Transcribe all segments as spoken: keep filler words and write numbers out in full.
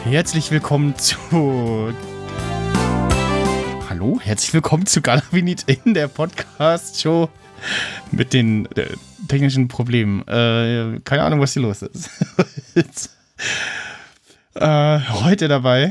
Herzlich willkommen zu... Hallo, herzlich willkommen zu Galavinit in der Podcast-Show mit den äh, technischen Problemen. Äh, keine Ahnung, was hier los ist. äh, heute dabei...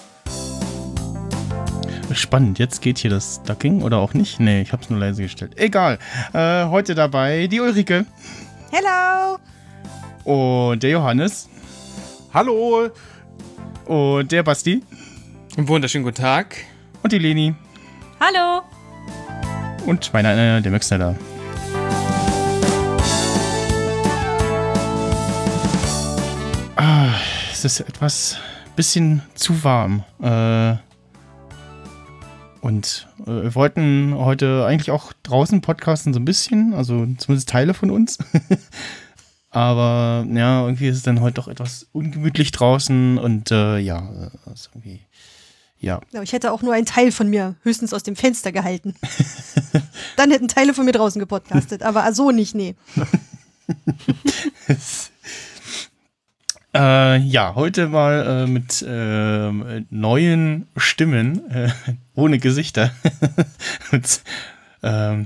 Spannend, jetzt geht hier das Ducking oder auch nicht? Nee, ich hab's nur leise gestellt. Egal. Äh, heute dabei die Ulrike. Hello. Und der Johannes. Hallo. Und der Basti. Einen wunderschönen guten Tag. Und die Leni. Hallo. Und meiner, äh, der Möxner da. Ah, es ist etwas bisschen zu warm. Äh, und äh, wir wollten heute eigentlich auch draußen podcasten, so ein bisschen, also zumindest Teile von uns. Aber ja, irgendwie ist es dann heute doch etwas ungemütlich draußen und äh, ja, ist irgendwie, ja. Ja, ich hätte auch nur einen Teil von mir höchstens aus dem Fenster gehalten. Dann hätten Teile von mir draußen gepodcastet, aber so nicht, nee. äh, ja, heute mal äh, mit äh, neuen Stimmen, äh, ohne Gesichter. mit, ähm,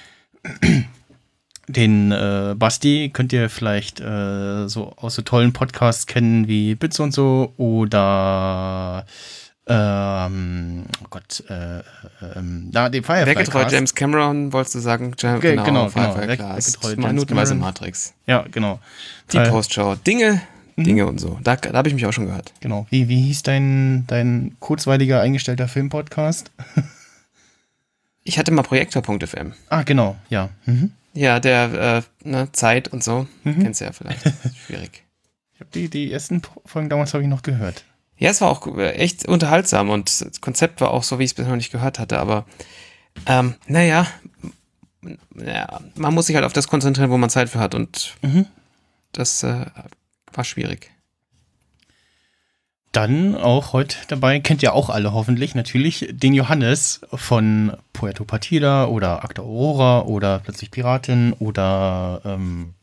Den äh, Basti könnt ihr vielleicht äh, so aus so tollen Podcasts kennen wie Bits und so oder ähm, oh Gott, äh, ähm, da den Firefly Wer getreu Cast. James Cameron, wolltest du sagen? Jam, Ge- genau, genau, Firefly genau. Cast. Wer getreu James Minutenweise Cameron. Matrix. Ja, genau. Die äh, Postshow. Dinge, mhm. Dinge und so. Da, da habe ich mich auch schon gehört. Genau. Wie, wie hieß dein, dein kurzweiliger eingestellter Filmpodcast? Ich hatte mal Projektor Punkt F M. Ah, genau, ja. Mhm. Ja, der äh, ne, Zeit und so. Mhm. Kennst du ja vielleicht. Schwierig. Ich habe die, die ersten Folgen damals habe ich noch gehört. Ja, es war auch echt unterhaltsam und das Konzept war auch so, wie ich es bisher noch nicht gehört hatte, aber ähm, naja, ja, man muss sich halt auf das konzentrieren, wo man Zeit für hat und Mhm. das äh, war schwierig. Dann auch heute dabei, kennt ihr auch alle hoffentlich, natürlich den Johannes von Puerto Partida oder Acta Aurora oder Plötzlich Piratin oder ähm,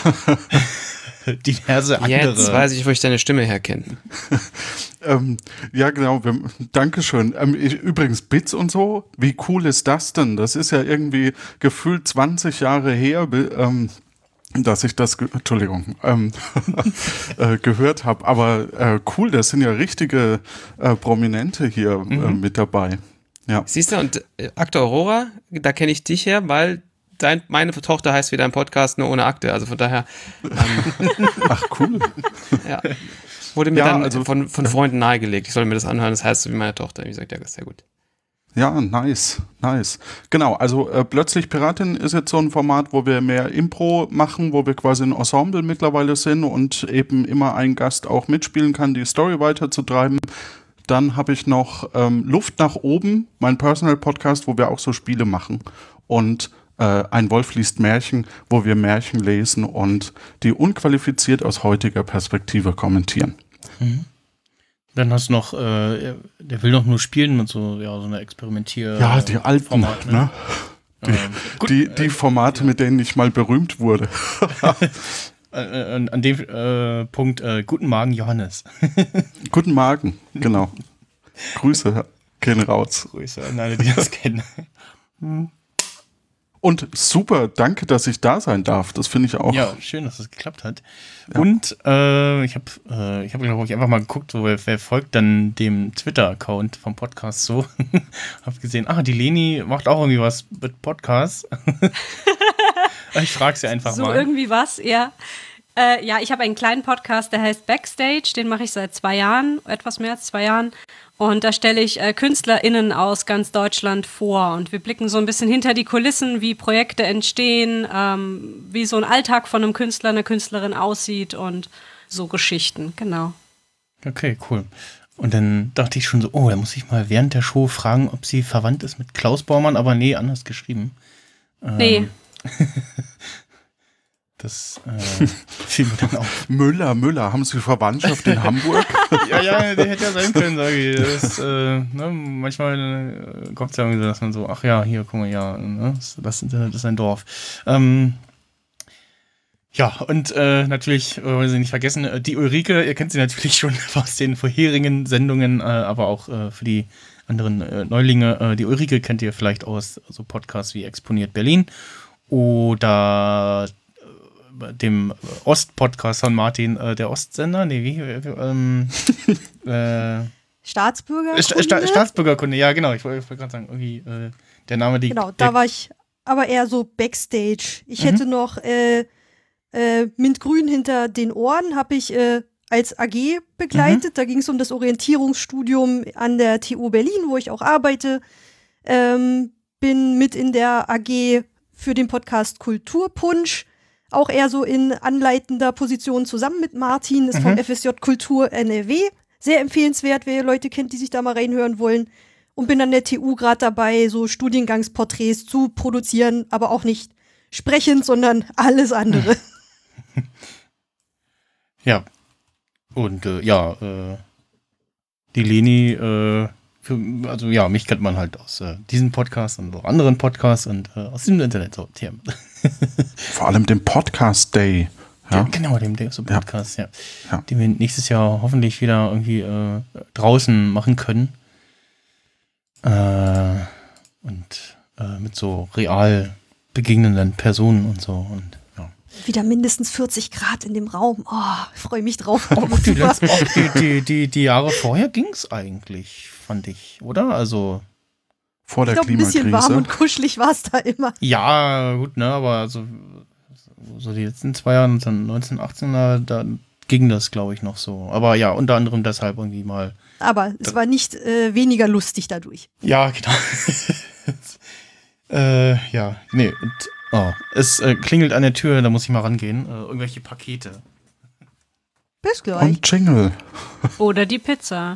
diverse andere. Jetzt weiß ich, wo ich deine Stimme herkenne. ähm, ja, genau. Wir, Dankeschön. Ähm, ich, übrigens, Bits und so, wie cool ist das denn? Das ist ja irgendwie gefühlt zwanzig Jahre her, be- ähm, dass ich das, ge- Entschuldigung, ähm, äh, gehört habe. Aber äh, cool, das sind ja richtige äh, Prominente hier äh, Mhm. mit dabei. Ja. Siehst du, und äh, Akte Aurora, da kenne ich dich her, weil dein, meine Tochter heißt wie dein Podcast, nur ohne Akte. Also von daher ähm, Ach, cool. ja, wurde mir Ja, dann also- von, von Freunden nahegelegt. Ich soll mir das anhören, das heißt so wie meine Tochter. Ich gesagt, ja, das ist sehr gut. Ja, nice, nice. Genau, also äh, Plötzlich Piratin ist jetzt so ein Format, wo wir mehr Impro machen, wo wir quasi ein Ensemble mittlerweile sind und eben immer ein Gast auch mitspielen kann, die Story weiterzutreiben. Dann habe ich noch ähm, Luft nach oben, mein Personal Podcast, wo wir auch so Spiele machen. Und äh, Ein Wolf liest Märchen, wo wir Märchen lesen und die unqualifiziert aus heutiger Perspektive kommentieren. Mhm. Dann hast du noch, äh, der will doch nur spielen mit so, ja, so einer Experimentier- Ja, die alten, Format, ne? Ähm, gut, Die, die Formate, mit denen ich mal berühmt wurde. äh, äh, an dem äh, Punkt, äh, guten Morgen, Johannes. Guten Morgen, genau. Grüße gehen raus. Grüße an alle, die das kennen. Und super, danke, dass ich da sein darf. Das finde ich auch. Ja, schön, dass das geklappt hat. Ja. Und äh, ich habe, äh, ich habe, glaube ich, einfach mal geguckt, so, wer, wer folgt dann dem Twitter-Account vom Podcast so. Hab gesehen, ah, die Leni macht auch irgendwie was mit Podcasts. Ich frage sie einfach so mal. irgendwie was, ja. Äh, ja, ich habe einen kleinen Podcast, der heißt Backstage. Den mache ich seit zwei Jahren, etwas mehr als zwei Jahren. Und da stelle ich äh, KünstlerInnen aus ganz Deutschland vor. Und wir blicken so ein bisschen hinter die Kulissen, wie Projekte entstehen, ähm, wie so ein Alltag von einem Künstler, einer Künstlerin aussieht und so Geschichten, genau. Okay, cool. Und dann dachte ich schon so, oh, da muss ich mal während der Show fragen, ob sie verwandt ist mit Klaus Baumann, aber nee, anders geschrieben. Ähm, Nee. Das äh, fiel mir dann auf. Müller, Müller, haben Sie Verwandtschaft in Hamburg? Ja, ja, der hätte ja sein können, sage ich. Das, äh, ne, manchmal äh, kommt es ja irgendwie so, dass man so, ach ja, hier, guck mal, ja, ne, das, das ist ein Dorf. Ähm, Ja, und äh, natürlich, äh, wollen Sie nicht vergessen, äh, die Ulrike, ihr kennt sie natürlich schon aus den vorherigen Sendungen, äh, aber auch äh, für die anderen äh, Neulinge. Äh, die Ulrike kennt ihr vielleicht aus so Podcasts wie Exponiert Berlin oder äh, dem Ost-Podcast von Martin, äh, der Ostsender, nee, wie, äh, ähm, äh, Staatsbürgerkunde? Sta Sta Staatsbürgerkunde, ja genau, ich wollte wollt gerade sagen, irgendwie äh, der Name, die... Genau, der, da war ich aber eher so Backstage. Ich Mhm. hätte noch äh, äh, Mintgrün hinter den Ohren, habe ich äh, als A G begleitet. Mhm. Da ging es um das Orientierungsstudium an der T U Berlin, wo ich auch arbeite. Ähm, bin mit in der A G für den Podcast Kulturpunsch, auch eher so in anleitender Position zusammen mit Martin, ist vom Mhm. F S J Kultur N R W. Sehr empfehlenswert, wer Leute kennt, die sich da mal reinhören wollen. Und bin an der T U gerade dabei, so Studiengangsporträts zu produzieren, aber auch nicht sprechend, sondern alles andere. Ja. Und äh, ja, äh, die Leni, äh, für, also ja, mich kennt man halt aus äh, diesem Podcast und auch anderen Podcasts und äh, aus dem Internet. So, tja. Vor allem dem Podcast Day. Ja? Genau, dem, dem so Podcast, ja. Ja. Den wir nächstes Jahr hoffentlich wieder irgendwie äh, draußen machen können. Äh, und äh, mit so real begegnenden Personen und so. Und ja. Wieder mindestens vierzig Grad in dem Raum. Oh, ich freue mich drauf. Auch die, letzten, auch die, die, die, die Jahre vorher ging es eigentlich, fand ich, oder? Also. Vor der Ich glaube, ein bisschen warm Klimakrise. und kuschelig war es da immer. Ja, gut, ne, aber also so die letzten zwei Jahre, dann neunzehn, achtzehn, da, da ging das, glaube ich, noch so. Aber ja, unter anderem deshalb irgendwie mal. Aber es war nicht äh, weniger lustig dadurch. Ja, genau. äh, ja, nee, und, oh, es äh, klingelt an der Tür, da muss ich mal rangehen. Äh, irgendwelche Pakete. Bis gleich. Und Jingle. Oder die Pizza.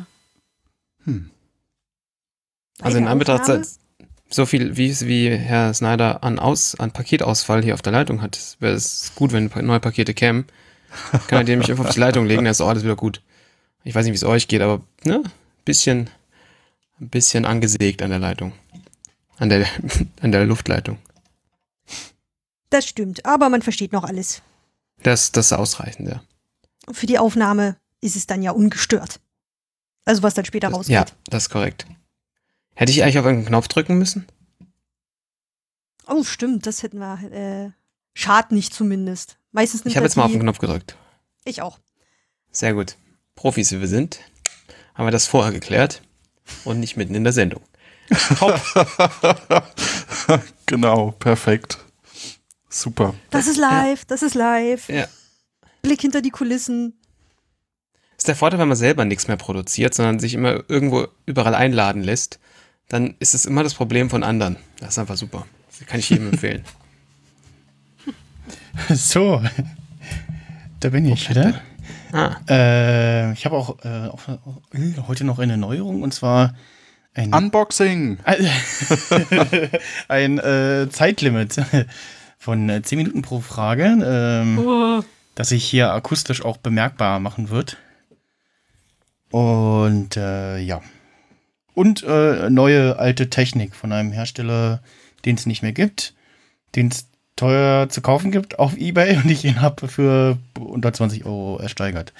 Also in Eine Anbetracht Aufnahme? so viel, wie es wie Herr Snyder an, Aus, an Paketausfall hier auf der Leitung hat, wäre es gut, wenn neue Pakete kämen. Kann er den mich einfach auf die Leitung legen, dann ist auch alles wieder gut. Ich weiß nicht, wie es euch geht, aber ne, bisschen, ein bisschen angesägt an der Leitung. An der, an der Luftleitung. Das stimmt, aber man versteht noch alles. Das, das ist ausreichend, ja. Und für die Aufnahme ist es dann ja ungestört. Also was dann später rausgeht. Ja, das ist korrekt. Hätte ich eigentlich auf irgendeinen Knopf drücken müssen? Oh, stimmt, das hätten wir. Äh, schadet nicht zumindest. Meistens nimmt Ich habe er jetzt mal auf die- den Knopf gedrückt. Ich auch. Sehr gut. Profis, wie wir sind, haben wir das vorher geklärt und nicht mitten in der Sendung. Top. Genau, perfekt. Super. Das ist live, das ist live. Ja. Blick hinter die Kulissen. Ist der Vorteil, wenn man selber nichts mehr produziert, sondern sich immer irgendwo überall einladen lässt, dann ist es immer das Problem von anderen. Das ist einfach super. Das kann ich jedem empfehlen. So, da bin ich wieder. Ah, Äh, ich habe auch, äh, auch äh, heute noch eine Neuerung und zwar ein, Unboxing. ein äh, Zeitlimit von äh, zehn Minuten pro Frage, ähm, Oh. das sich hier akustisch auch bemerkbar machen wird. Und äh, ja. Und äh, neue alte Technik von einem Hersteller, den es nicht mehr gibt, den es teuer zu kaufen gibt auf eBay und ich ihn habe für unter zwanzig Euro ersteigert.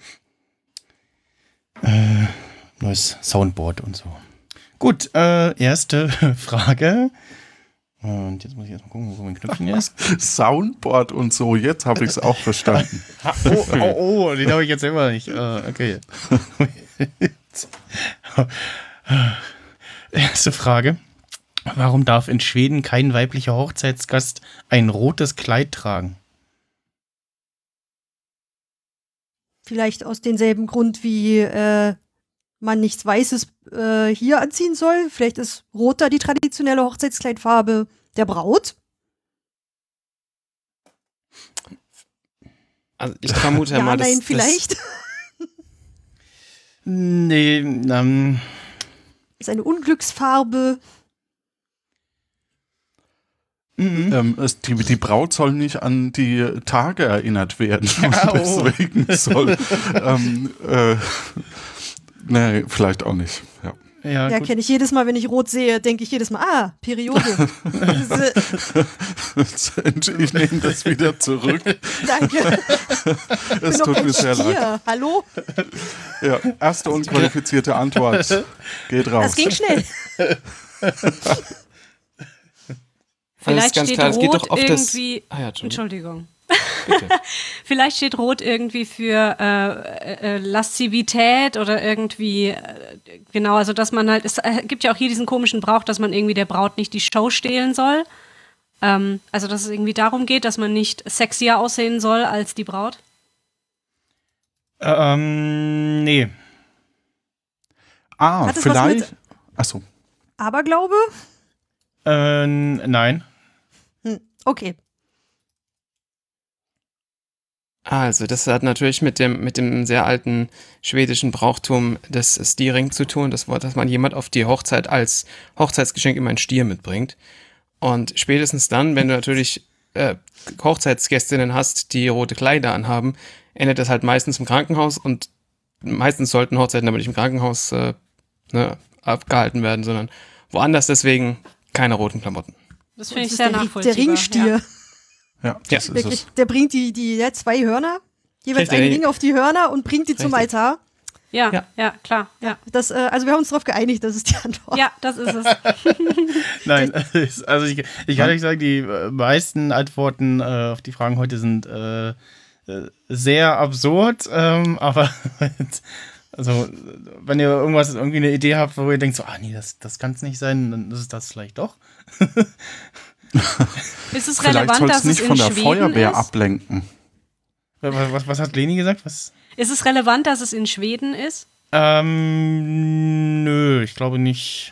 Äh, neues Soundboard und so. Gut, äh, erste Frage. Und jetzt muss ich erstmal gucken, wo mein Knöpfchen ist. Soundboard und so, jetzt habe ich es auch verstanden. Ha, oh, oh, oh, den habe ich jetzt immer nicht. Äh, okay. Erste Frage. Warum darf in Schweden kein weiblicher Hochzeitsgast ein rotes Kleid tragen? Vielleicht aus demselben Grund, wie äh, man nichts Weißes äh, hier anziehen soll. Vielleicht ist rot da die traditionelle Hochzeitskleidfarbe der Braut. also ich vermute ja Ja, mal, dass nein, das, vielleicht. Nee, ähm, Ist eine Unglücksfarbe. mhm. Ähm, es, die, die Braut soll nicht an die Tage erinnert werden. Und Au. deswegen soll. ähm, äh, nee, vielleicht auch nicht. Ja. Ja, Ja, gut. kenne ich jedes Mal, wenn ich rot sehe, denke ich jedes Mal, ah, Periode. Ich nehme das wieder zurück. Danke. Es Bin doch tut kein mir sehr leid. Stier. Hallo? Ja, erste unqualifizierte Antwort. Geht raus. Das ging schnell. Vielleicht ganz steht klar, es geht Rot doch auf das- irgendwie. Ah ja, Entschuldigung. Entschuldigung. Bitte. Vielleicht steht Rot irgendwie für äh, äh, Laszivität oder irgendwie, äh, genau, also dass man halt, es äh, gibt ja auch hier diesen komischen Brauch, dass man irgendwie der Braut nicht die Show stehlen soll. Ähm, also dass es irgendwie darum geht, dass man nicht sexier aussehen soll als die Braut. Ähm, nee. Ah, Hat es was vielleicht. mit- Achso. Aberglaube? Äh, nein. Hm, okay. Also, das hat natürlich mit dem, mit dem sehr alten schwedischen Brauchtum des Stiering zu tun. Das Wort, dass man jemand auf die Hochzeit als Hochzeitsgeschenk immer einen Stier mitbringt. Und spätestens dann, wenn du natürlich äh, Hochzeitsgästinnen hast, die rote Kleider anhaben, endet das halt meistens im Krankenhaus. Und meistens sollten Hochzeiten aber nicht im Krankenhaus äh, ne, abgehalten werden, sondern woanders. Deswegen keine roten Klamotten. Das finde ich ist sehr der, nachvollziehbar. der Ringstier. Ja. Ja, das ist Wirklich. es. Der bringt die, die der hat zwei Hörner, jeweils Richtig. einen Ring auf die Hörner und bringt die zum Richtig. Altar. Ja, ja, Ja. klar. Ja. Das, äh, also wir haben uns darauf geeinigt, das ist die Antwort. ja, das ist es. Nein, also ich, ich kann euch sagen, die äh, meisten Antworten äh, auf die Fragen heute sind äh, äh, sehr absurd, ähm, aber also wenn ihr irgendwas, irgendwie eine Idee habt, wo ihr denkt so, ah nee, das, das kann es nicht sein, dann ist es das vielleicht doch. Ist es Vielleicht relevant, soll dass es nicht es in von der Schweden Feuerwehr ist? ablenken. Was, was, was hat Leni gesagt? Was? Ist es relevant, dass es in Schweden ist? Ähm, nö, ich glaube nicht.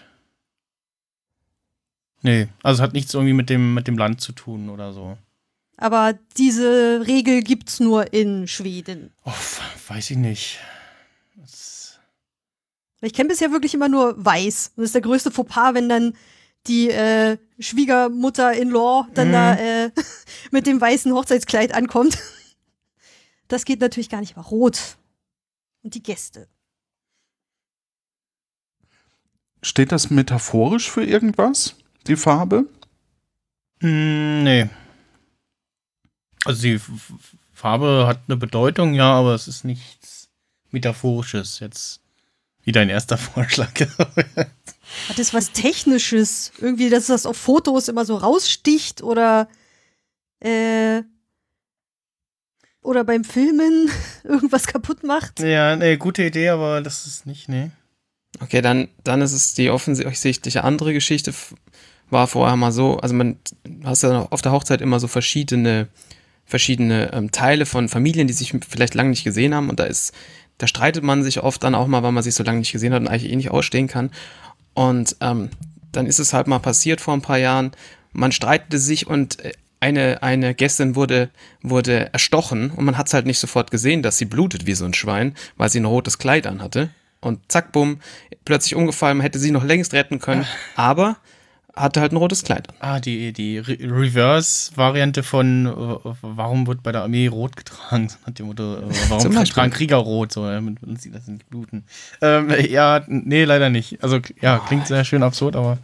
Nee, also es hat nichts irgendwie mit dem, mit dem Land zu tun oder so. Aber diese Regel gibt's nur in Schweden. Oh, weiß ich nicht. Das, Ich kenne bisher wirklich immer nur weiß. Das ist der größte Fauxpas, wenn dann die äh, Schwiegermutter-in-law dann Mhm. da äh, mit dem weißen Hochzeitskleid ankommt. Das geht natürlich gar nicht, aber rot. Und die Gäste. Steht das metaphorisch für irgendwas, die Farbe? mm, nee. Also die F- F- Farbe hat eine Bedeutung, ja, aber es ist nichts Metaphorisches. Jetzt wie dein erster Vorschlag. Hat das was Technisches? Irgendwie, dass das auf Fotos immer so raussticht oder äh, oder beim Filmen irgendwas kaputt macht? Ja, nee, gute Idee, aber das ist nicht, nee. Okay, dann, dann ist es die offensichtliche andere Geschichte. F- War vorher mal so, also man hast ja auf der Hochzeit immer so verschiedene, verschiedene ähm, Teile von Familien, die sich vielleicht lange nicht gesehen haben und da ist, da streitet man sich oft dann auch mal, weil man sich so lange nicht gesehen hat und eigentlich eh nicht ausstehen kann. Und ähm, dann ist es halt mal passiert vor ein paar Jahren, man streitete sich und äh, eine, eine Gästin wurde, wurde erstochen und man hat es halt nicht sofort gesehen, dass sie blutet wie so ein Schwein, weil sie ein rotes Kleid anhatte. Und zack, bumm, plötzlich umgefallen, man hätte sie noch längst retten können, aber hatte halt ein rotes Kleid an. Ah, die, die Re Reverse-Variante von äh, warum wird bei der Armee rot getragen? So nach dem Motto, äh, warum Zum Beispiel. tragen Krieger rot? So, damit man sieht, das sind Bluten. Ähm, ja, nee, leider nicht. Also, ja, klingt sehr schön absurd, aber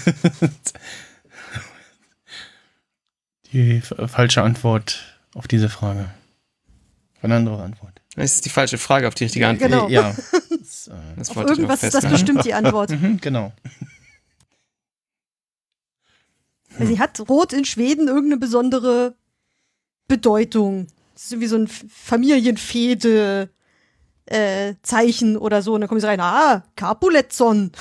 die f- falsche Antwort auf diese Frage. Eine andere Antwort. Das ist die falsche Frage auf die richtige Antwort. Genau. Äh, ja. Das, äh, Das Auf wollte ich noch irgendwas ist das festhalten. bestimmt die Antwort. mhm, genau. Weil sie hat Rot in Schweden irgendeine besondere Bedeutung. Das ist irgendwie so ein F- Familienfehde äh, Zeichen oder so. Und dann kommen sie rein, ah, Capuletson.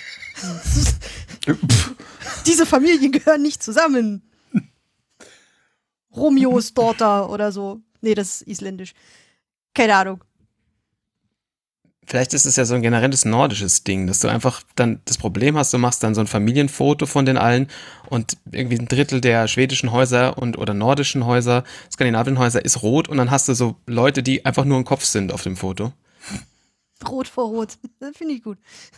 Diese Familien gehören nicht zusammen. Romeos Tochter oder so. Nee, das ist isländisch. Keine Ahnung. Vielleicht ist es ja so ein generelles nordisches Ding, dass du einfach dann das Problem hast, du machst dann so ein Familienfoto von den allen und irgendwie ein Drittel der schwedischen Häuser und oder nordischen Häuser, skandinavischen Häuser ist rot und dann hast du so Leute, die einfach nur ein Kopf sind auf dem Foto. Rot vor Rot. Das finde ich gut.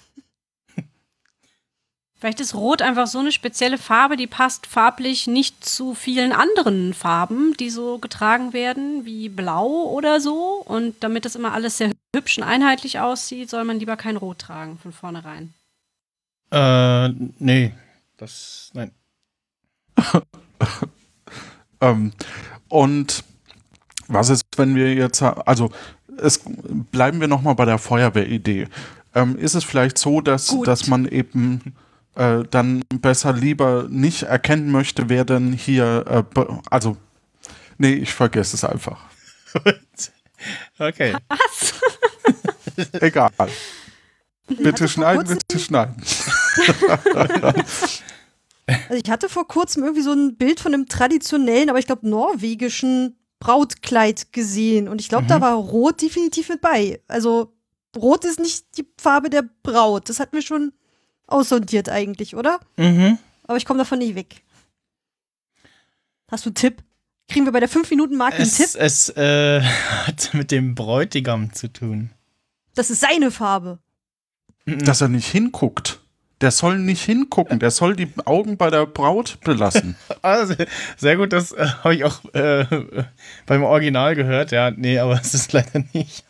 Vielleicht ist Rot einfach so eine spezielle Farbe, die passt farblich nicht zu vielen anderen Farben, die so getragen werden, wie Blau oder so. Und damit das immer alles sehr hübsch und einheitlich aussieht, soll man lieber kein Rot tragen von vornherein. Äh, nee. Das, nein. ähm, und was ist, wenn wir jetzt, also es, bleiben wir nochmal bei der Feuerwehridee. Ähm, ist es vielleicht so, dass, dass man eben äh, dann besser lieber nicht erkennen möchte, wer denn hier, äh, be- also, nee, ich vergesse es einfach. Okay. Was? Egal. Bitte hatte vor schneiden, kurzem- bitte schneiden. Also ich hatte vor kurzem irgendwie so ein Bild von einem traditionellen, aber ich glaube norwegischen Brautkleid gesehen. Und ich glaube, Mhm. da war Rot definitiv mit bei. Also Rot ist nicht die Farbe der Braut. Das hatten wir schon aussondiert eigentlich, oder? Mhm. Aber ich komme davon nicht weg. Hast du einen Tipp? Kriegen wir bei der fünf Minuten Marke einen Es, Tipp? es äh, hat mit dem Bräutigam zu tun. Das ist seine Farbe. Dass er nicht hinguckt. Der soll nicht hingucken, der soll die Augen bei der Braut belassen. Also, sehr gut, das äh, habe ich auch äh, beim Original gehört. Ja, nee, aber es ist leider nicht.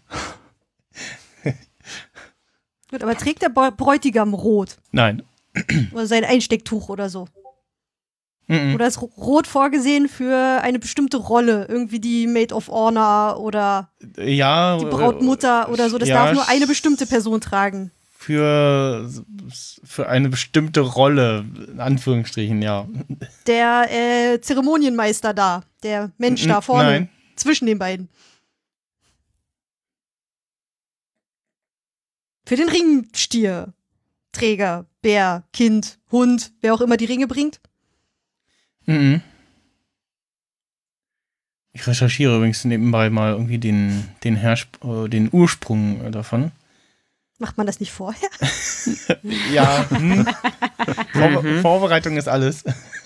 Gut, aber trägt der Br- Bräutigam Rot? Nein. Oder sein Einstecktuch oder so? Mhm. Oder ist Ro- Rot vorgesehen für eine bestimmte Rolle? Irgendwie die Maid of Honor oder Ja. die Brautmutter oder so. Das ja, darf nur eine bestimmte Person tragen. Für, für eine bestimmte Rolle, in Anführungsstrichen, ja. Der äh, Zeremonienmeister da, der Mensch da N- vorne, nein. zwischen den beiden. Für den Ringstier. Träger, Bär, Kind, Hund, wer auch immer die Ringe bringt. Mhm. Ich recherchiere übrigens nebenbei mal irgendwie den, den, Hersp- äh, den Ursprung davon. Macht man das nicht vorher? Ja, hm. Vor Mhm. Vorbereitung ist alles.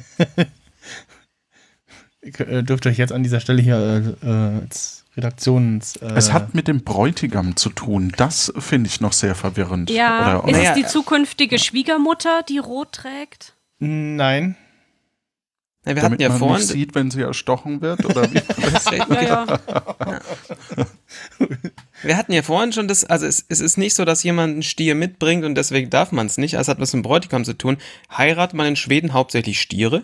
Ihr äh, dürft euch jetzt an dieser Stelle hier äh, äh, als Redaktions... Äh, Es hat mit dem Bräutigam zu tun. Das finde ich noch sehr verwirrend. Ja, Oder, ist oder? Naja, es die zukünftige Schwiegermutter, die rot trägt? Nein. Ja, wir Damit hatten ja man vorhin. nicht sieht, wenn sie erstochen wird? Oder wie? Ja, ja. Wir hatten ja vorhin schon das, also es, es ist nicht so, dass jemand einen Stier mitbringt und deswegen darf man es nicht. Also es hat was mit dem Bräutigam zu tun. Heiratet man in Schweden hauptsächlich Stiere?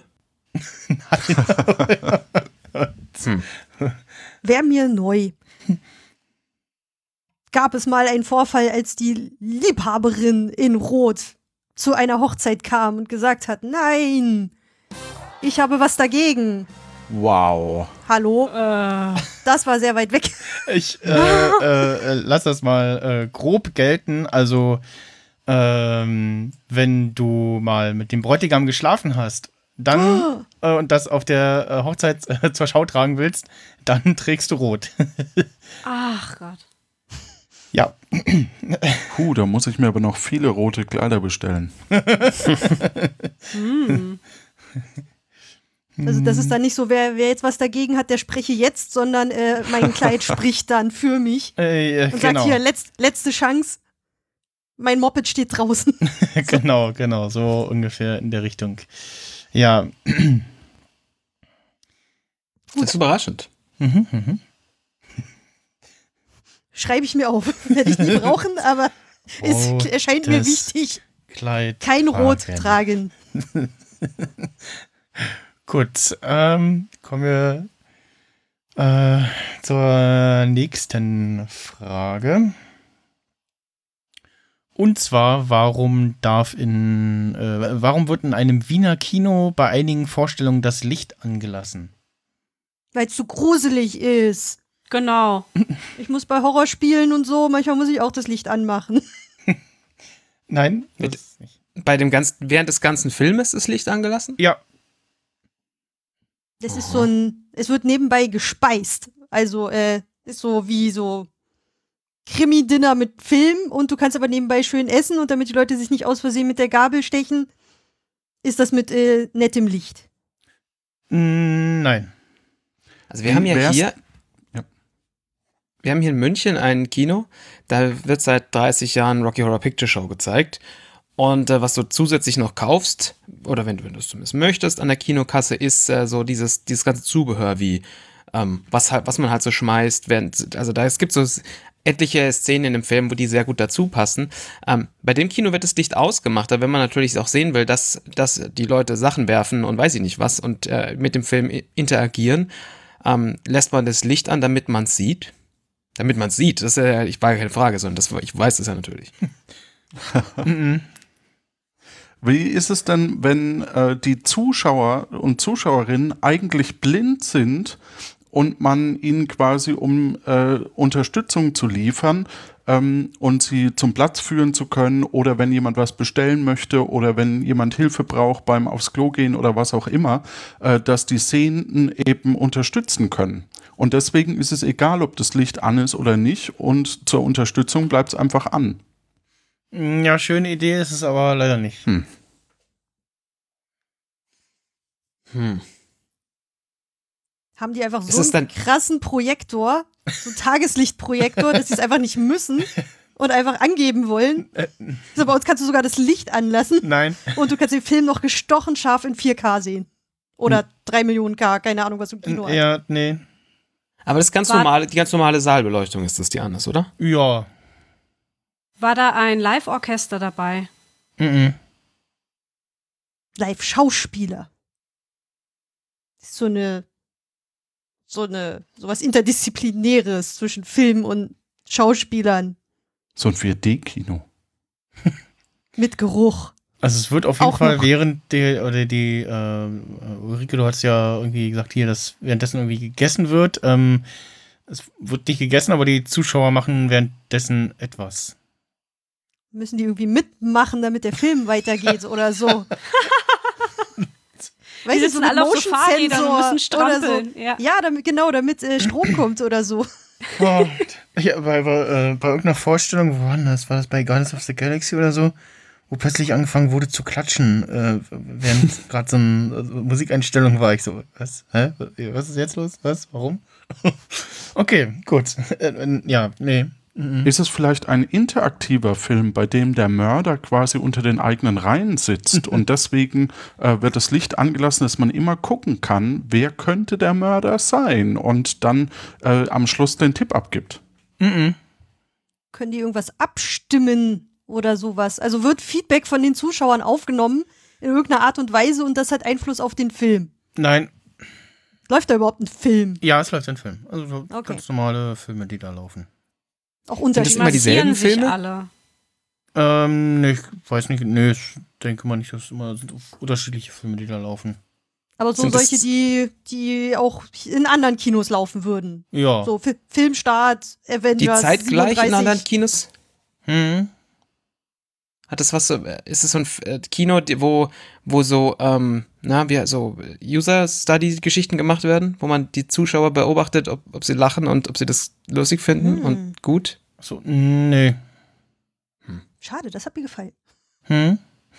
hm. Wär mir neu. Gab es mal einen Vorfall, als die Liebhaberin in Rot zu einer Hochzeit kam und gesagt hat, nein, ich habe was dagegen. Wow. Hallo? Äh, Das war sehr weit weg. Ich äh, äh, lass das mal äh, grob gelten. Also, ähm, wenn du mal mit dem Bräutigam geschlafen hast, dann äh, und das auf der äh, Hochzeit äh, zur Schau tragen willst, dann trägst du rot. ach Gott. Ja. Puh, da muss ich mir aber noch viele rote Kleider bestellen. Hm. Also das ist dann nicht so, wer, wer jetzt was dagegen hat, der spreche jetzt, sondern äh, mein Kleid spricht dann für mich Äh, und genau. sagt hier, letz, letzte Chance, mein Moped steht draußen. Genau, genau, so ungefähr in der Richtung. Ja. Das ist überraschend. Mhm, mhm. Schreibe ich mir auf. Werde ich nie brauchen, aber es Rot, erscheint mir das wichtig. Kleid. Kein Rot tragen. tragen. Gut, ähm, kommen wir äh, zur nächsten Frage. Und zwar, warum darf in, äh, warum wird in einem Wiener Kino bei einigen Vorstellungen das Licht angelassen? Weil es so gruselig ist. Genau. Ich muss bei Horrorspielen und so, manchmal muss ich auch das Licht anmachen. Nein? Mit- Das ist nicht. Bei dem ganzen, während des ganzen Filmes ist Licht angelassen? Ja, Das ist so ein, es wird nebenbei gespeist. Also, äh, ist so wie so Krimi-Dinner mit Film und du kannst aber nebenbei schön essen und damit die Leute sich nicht aus Versehen mit der Gabel stechen, ist das mit äh, nettem Licht. Mm, nein. Also wir haben ja Wär's- hier, Ja. wir haben hier in München ein Kino, da wird seit dreißig Jahren Rocky Horror Picture Show gezeigt. Und äh, was du zusätzlich noch kaufst, oder wenn du, wenn du es zumindest möchtest, an der Kinokasse, ist äh, so dieses, dieses ganze Zubehör wie, ähm, was halt, was man halt so schmeißt, während, also da es gibt so etliche Szenen in dem Film, wo die sehr gut dazu passen. Ähm, bei dem Kino wird das Licht ausgemacht, aber wenn man natürlich auch sehen will, dass, dass die Leute Sachen werfen und weiß ich nicht was und äh, mit dem Film interagieren, ähm, lässt man das Licht an, damit man es sieht. Damit man es sieht, das ist ja, ich war keine Frage, sondern das, ich weiß es ja natürlich. Wie ist es denn, wenn äh, die Zuschauer und Zuschauerinnen eigentlich blind sind und man ihnen quasi, um äh, Unterstützung zu liefern ähm, und sie zum Platz führen zu können oder wenn jemand was bestellen möchte oder wenn jemand Hilfe braucht beim aufs Klo gehen oder was auch immer, äh, dass die Sehenden eben unterstützen können. Und deswegen ist es egal, ob das Licht an ist oder nicht und zur Unterstützung bleibt es einfach an. Ja, schöne Idee ist es aber leider nicht. Hm. Hm. Haben die einfach Ist so es einen dann- krassen Projektor, so einen Tageslichtprojektor, dass sie es einfach nicht müssen und einfach angeben wollen. Äh, So, bei uns kannst du sogar das Licht anlassen nein. und du kannst den Film noch gestochen scharf in vier K sehen. Oder drei Millionen K, keine Ahnung, was du im Kino hast. Ja, nee. Aber das ganz War- normale, die ganz normale Saalbeleuchtung ist das, die anders, oder? Ja. War da ein Live-Orchester dabei? Mhm. Live-Schauspieler. Das ist so eine, so eine, sowas Interdisziplinäres zwischen Film und Schauspielern So ein vier D-Kino. mit Geruch. Also es wird auf jeden Auch Fall noch. während der, oder die, äh, Ulrike, du hast ja irgendwie gesagt hier, dass währenddessen irgendwie gegessen wird. Ähm, es wird nicht gegessen, aber die Zuschauer machen währenddessen etwas. Müssen die irgendwie mitmachen, damit der Film weitergeht oder so. Weißt Die du, sitzen alle auf so Fahrrädern und müssen strampeln. So. Ja. Ja, damit, genau, damit äh, Strom kommt oder so. Oh, ja, bei, bei, äh, bei irgendeiner Vorstellung, wo war denn das? War das bei Guardians of the Galaxy oder so? Wo plötzlich angefangen wurde zu klatschen, äh, während gerade so eine also Musikeinstellung war. Ich so, was? Hä? Was ist jetzt los? Was? Warum? Okay, gut. Äh, äh, ja, nee. Mhm. Ist es vielleicht ein interaktiver Film, bei dem der Mörder quasi unter den eigenen Reihen sitzt und deswegen äh, wird das Licht angelassen, dass man immer gucken kann, wer könnte der Mörder sein und dann äh, am Schluss den Tipp abgibt? Mhm. Können die irgendwas abstimmen oder sowas? Also wird Feedback von den Zuschauern aufgenommen in irgendeiner Art und Weise und das hat Einfluss auf den Film. Nein, Läuft da überhaupt ein Film? ja, es läuft ein Film. Also so Okay. ganz normale Filme, die da laufen. Auch das unterschiedlich. immer dieselben Massieren sich Filme? alle. Ähm, nee, ich weiß nicht. Nee, ich denke mal nicht, dass es immer sind unterschiedliche Filme, die da laufen. Aber so Sind das- solche, die, die auch in anderen Kinos laufen würden. Ja. So Fi- Filmstart, Avengers, Die zeitgleich in siebenunddreißig. anderen Kinos? Hm. Hat das was so, ist es so ein äh, Kino, die- wo, wo so, ähm, na, wie so User-Study-Geschichten gemacht werden, wo man die Zuschauer beobachtet, ob, ob sie lachen und ob sie das lustig finden Hm. und gut? So, nee. Schade, das hat mir gefallen. Hm?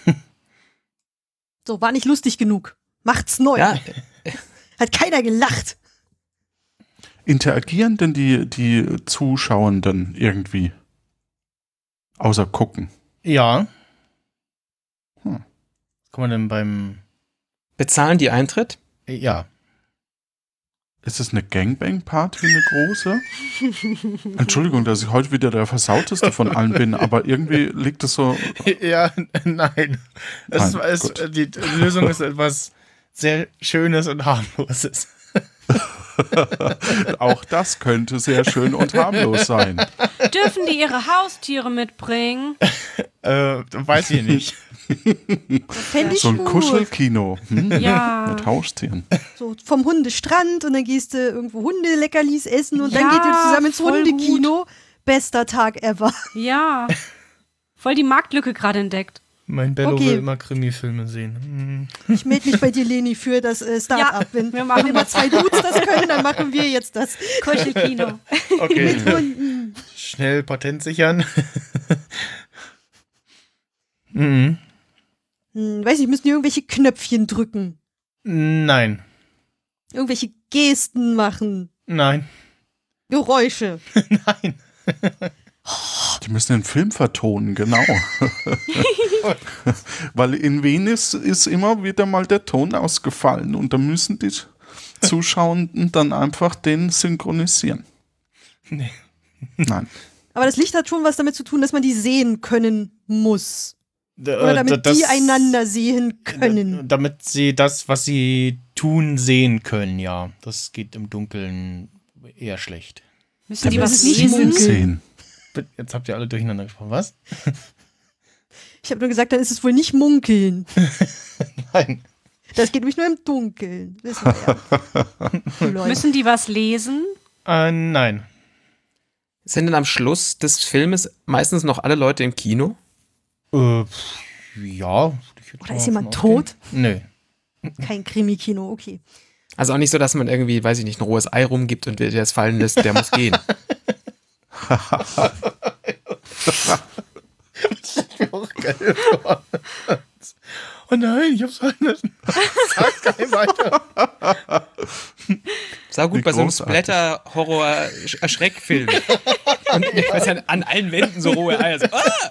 So, war nicht lustig genug. Macht's neu. Ja, Hat keiner gelacht. Interagieren denn die, die Zuschauenden irgendwie? Außer gucken. Ja. Hm. Kann man denn beim. bezahlen die Eintritt? Ja. Ist es eine Gangbang-Party, eine große? Entschuldigung, dass ich heute wieder der Versauteste von allen bin, aber irgendwie liegt es so. Ja, nein. Es, Nein, es, gut. die, die Lösung ist etwas sehr Schönes und harmloses. Auch das könnte sehr schön und harmlos sein. Dürfen die ihre Haustiere mitbringen? Äh, weiß ich nicht. Fände ich So ein gut. Kuschelkino hm? Ja. mit Haustieren. So vom Hundestrand und dann gehst du irgendwo Hundeleckerlis essen und dann Ja, geht ihr zusammen ins voll Hundekino. Bester Tag ever. Ja. Voll die Marktlücke gerade entdeckt. Mein Bello Okay. will immer Krimi-Filme sehen. Hm. Ich melde mich bei dir, Leni, für das äh, Start-up. Ja, wenn, wir machen wenn immer das. zwei Dudes das können, dann machen wir jetzt das. Kuschelkino. Okay. Mit Hunden. Schnell Patent sichern. mhm. Hm, weiß nicht, müssen die irgendwelche Knöpfchen drücken. Nein. Irgendwelche Gesten machen. Nein. Geräusche. Nein. Die müssen den Film vertonen, genau. Weil in Venice ist immer wieder mal der Ton ausgefallen und da müssen die Zuschauenden dann einfach den synchronisieren. Nee. Nein. Aber das Licht hat schon was damit zu tun, dass man die sehen können muss. Oder damit Äh, das, die einander sehen können. Damit sie das, was sie tun, sehen können, ja. Das geht im Dunkeln eher schlecht. Müssen die Aber was es ist nicht lesen? munkeln. Sehen. Jetzt habt ihr alle durcheinander gesprochen. Was? Ich habe nur gesagt, dann ist es wohl nicht munkeln. Nein. Das geht nämlich nur im Dunkeln. Wissen wir ja. Leute. Müssen die was lesen? Äh, nein. Sind denn am Schluss des Filmes meistens noch alle Leute im Kino? Äh, pff, ja. ich würd Oder mal ist jemand davon tot? ausgehen. Nö. Kein Krimi-Kino, okay. Also auch nicht so, dass man irgendwie, weiß ich nicht, ein rohes Ei rumgibt und wer das fallen lässt, der muss gehen. Auch geil. Oh nein, ich hab's fallen lassen. Sag kein weiter. Sah gut Wie bei so einem großartig. Splatter-Horror-Erschreckfilm. Und ich weiß ja, an allen Wänden so rohe Eier. So, ah!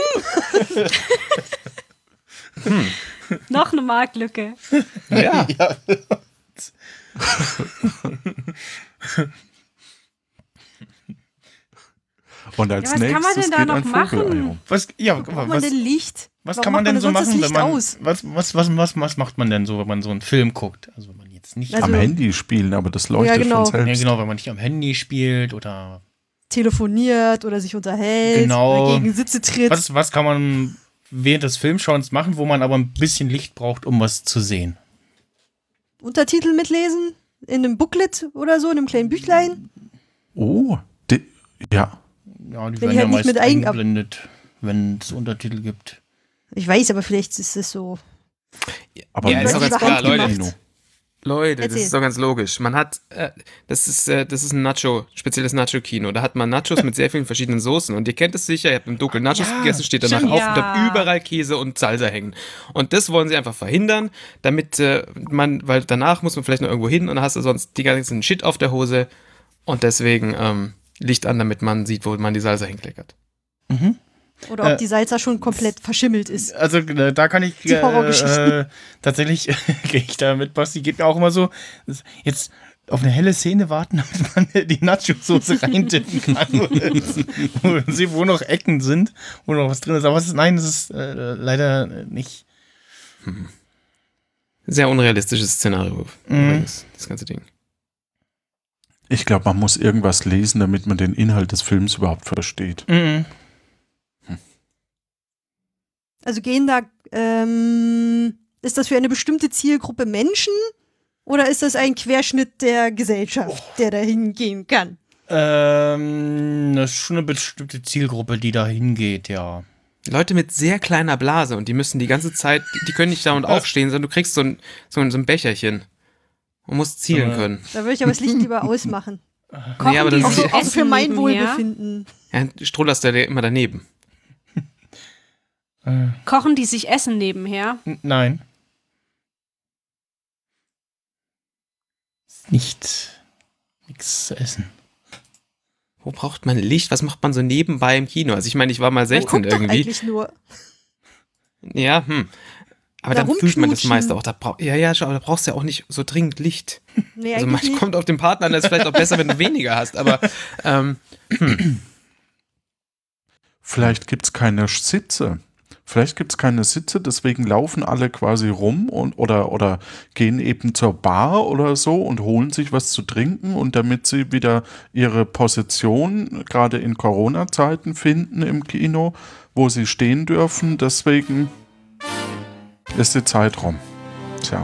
Noch eine Marktlücke. Ja. Ja. Und als Ja, was kann man nächstes denn da geht noch ein Vogelei machen? rum. Was, ja, Braucht man was, denn Licht? was Warum kann man macht denn so sonst das machen, wenn Licht man. aus? Was, was, was, was, was macht man denn so, wenn man so einen Film guckt? Also, wenn man jetzt nicht. Also- Am Handy spielen, aber das leuchtet Ja, genau. von ja, selbst. genau, wenn man nicht am Handy spielt oder. Telefoniert oder sich unterhält Genau. oder gegen Sitze tritt. Was, was kann man während des Filmschauens machen, wo man aber ein bisschen Licht braucht, um was zu sehen? Untertitel mitlesen? In einem Booklet oder so, in einem kleinen Büchlein? Oh, di- ja. Ja, die Wenn werden die ja halt nicht meist mit ein- eingeblendet, wenn es Untertitel gibt. Ich weiß, aber vielleicht ist es so. Aber Ja, ist doch ganz ganz klar, klar, Leute. handgemacht. Leute, Erzähl. das ist doch ganz logisch. Man hat, äh, das ist, äh, das ist ein Nacho, spezielles Nacho-Kino. Da hat man Nachos mit sehr vielen verschiedenen Soßen. Und ihr kennt es sicher, ihr habt im Dunkeln Nachos Ja, gegessen, steht danach stimmt. auf Ja. und habt überall Käse und Salsa hängen. Und das wollen sie einfach verhindern, damit äh, man, weil danach muss man vielleicht noch irgendwo hin und dann hast du sonst die ganzen Shit auf der Hose. Und deswegen ähm, Licht an, damit man sieht, wo man die Salsa hinkleckert. Mhm. Oder ob Äh, die Salsa schon komplett verschimmelt ist. Also äh, da kann ich Die Horrorgeschichten. äh, tatsächlich gehe ich da mit, Basti geht mir auch immer so, das- jetzt auf eine helle Szene warten, damit man die Nacho-Soße reintippen kann. Und sie, wo noch Ecken sind, wo noch was drin ist. Aber es ist, nein, das ist äh, leider nicht. Sehr unrealistisches Szenario, Mhm. übrigens, das ganze Ding. Ich glaube, man muss irgendwas lesen, damit man den Inhalt des Films überhaupt versteht. Mhm. Also gehen da, ähm, ist das für eine bestimmte Zielgruppe Menschen oder ist das ein Querschnitt der Gesellschaft, der da hingehen kann? Ähm, das ist schon eine bestimmte Zielgruppe, die da hingeht, ja. Leute mit sehr kleiner Blase und die müssen die ganze Zeit, die, die können nicht da und aufstehen, sondern du kriegst so ein, so ein, so ein Becherchen und musst zielen Äh. können. Da würde ich aber das Licht lieber ausmachen. Kochen Ja, aber die das sich ist- Auch Essen für mein nebenher? Wohlbefinden. Ja, strollerst du ja immer daneben. Äh, Kochen die sich Essen nebenher? n- nein. Ist nicht nichts zu essen. Wo braucht man Licht? Was macht man so nebenbei im Kino? Also ich meine, ich war mal Man sechzehn guckt doch irgendwie. eigentlich nur. Ja, hm. Aber Da dann fühlt man das rumknutschen. meiste auch. Da brauch, ja, ja, schau, aber da brauchst du ja auch nicht so dringend Licht. Nee, Also eigentlich manchmal nicht. kommt auf den Partner an, das ist vielleicht auch besser, wenn du weniger hast. Aber ähm, Vielleicht gibt es keine Sitze. Vielleicht gibt es keine Sitze, deswegen laufen alle quasi rum und, oder, oder gehen eben zur Bar oder so und holen sich was zu trinken und damit sie wieder ihre Position gerade in Corona-Zeiten finden im Kino, wo sie stehen dürfen, deswegen ist die Zeit rum. Tja.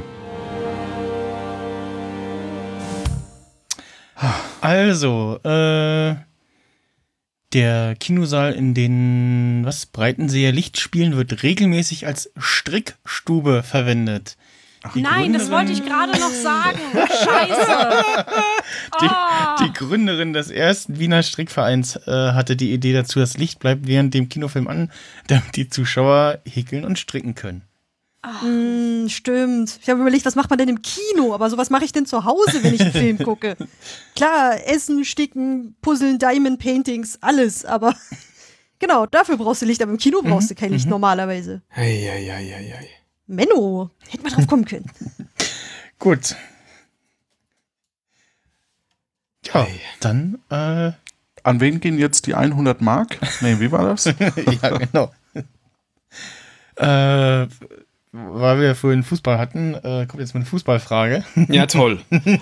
Also, äh, der Kinosaal in den, was, Breitenseer Lichtspielen wird regelmäßig als Strickstube verwendet. Die Nein, das Gründerin- wollte ich gerade noch sagen. Scheiße. Die, Oh. die Gründerin des ersten Wiener Strickvereins äh, hatte die Idee dazu, das Licht bleibt während dem Kinofilm an, damit die Zuschauer häkeln und stricken können. Mm, stimmt. Ich habe überlegt, was macht man denn im Kino? Aber sowas mache ich denn zu Hause, wenn ich einen Film gucke? Klar, Essen, Sticken, Puzzeln, Diamond Paintings, alles. Aber genau, dafür brauchst du Licht. Aber im Kino brauchst du kein Licht normalerweise. ei, ei, ei, ei, ei. Menno, hätte man drauf kommen können. Gut. Ja, Ei. dann, äh, An wen gehen jetzt die hundert Mark? Nee, wie war das? Ja, genau. äh, weil wir vorhin Fußball hatten, äh, kommt jetzt mal eine Fußballfrage. Ja, toll.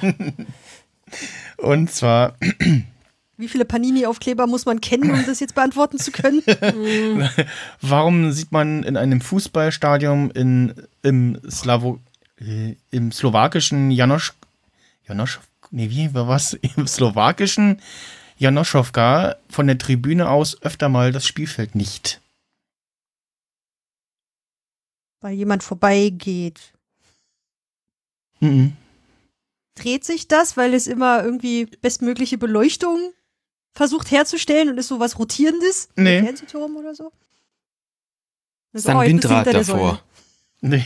Und zwar, Wie viele Panini-Aufkleber muss man kennen, um das jetzt beantworten zu können? warum sieht man in einem Fußballstadion in, im, Slavo, äh, im slowakischen Janosch, Janosch, nee, wie war was? Im slowakischen Janoschowka von der Tribüne aus öfter mal das Spielfeld nicht? Weil jemand vorbeigeht. Mhm. Dreht sich das, weil es immer irgendwie bestmögliche Beleuchtung versucht herzustellen und ist so was Rotierendes? Nee. Ein Fernsehturm oder so? Ist Also, ein oh, ich bin Windrad hinter der Säule. davor. Nee.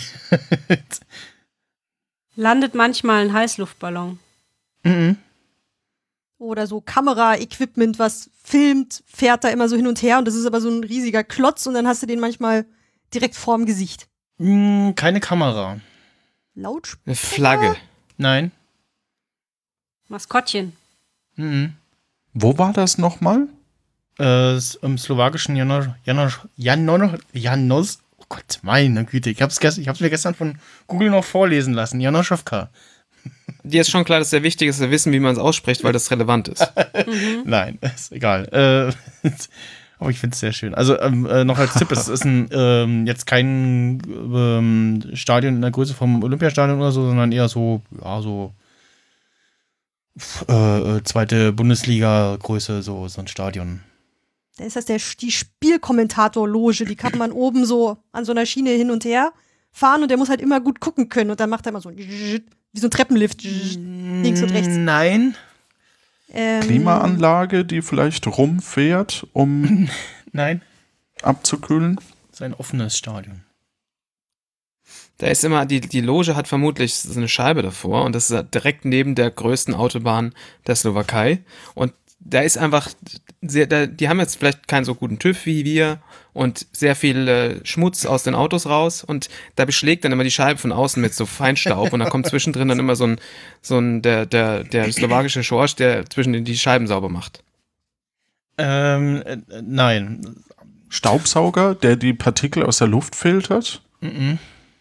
Landet manchmal ein Heißluftballon. Mhm. Oder so Kamera-Equipment, was filmt, fährt da immer so hin und her und das ist aber so ein riesiger Klotz und dann hast du den manchmal direkt vorm Gesicht. Mm, keine Kamera. Lautsprecher? Eine Flagge. Nein. Maskottchen. Mhm. Wo war das nochmal? Äh, s- Im slowakischen Janosch, Janosch, Janosch, Janos, oh Gott, meine Güte, ich hab's, gest, ich hab's mir gestern von Google noch vorlesen lassen. Janoschowka. Dir ist schon klar, dass es sehr wichtig ist, zu wissen, wie man es ausspricht, weil das relevant ist. Nein, ist egal. Äh, aber ich finde es sehr schön. Also ähm, äh, noch als Tipp, es ist ein, ähm, jetzt kein ähm, Stadion in der Größe vom Olympiastadion oder so, sondern eher so, ja, so äh, äh, zweite Bundesliga-Größe, so, so ein Stadion. Da ist das der, die Spielkommentator-Loge, die kann man oben so an so einer Schiene hin und her fahren und der muss halt immer gut gucken können und dann macht er immer so ein wie so ein Treppenlift links und rechts. Nein. Ähm, Klimaanlage, die vielleicht rumfährt, um Nein. abzukühlen? Es ist ein offenes Stadion. Da ist immer, die, die Loge hat vermutlich so eine Scheibe davor und das ist direkt neben der größten Autobahn der Slowakei. Und da ist einfach, sehr, da, die haben jetzt vielleicht keinen so guten TÜV wie wir und sehr viel äh, Schmutz aus den Autos raus und da beschlägt dann immer die Scheibe von außen mit so Feinstaub und da kommt zwischendrin dann immer so ein, so ein der, der, der slowakische Schorsch, der zwischen den die Scheiben sauber macht. Ähm, äh, nein. Staubsauger, der die Partikel aus der Luft filtert? Mhm.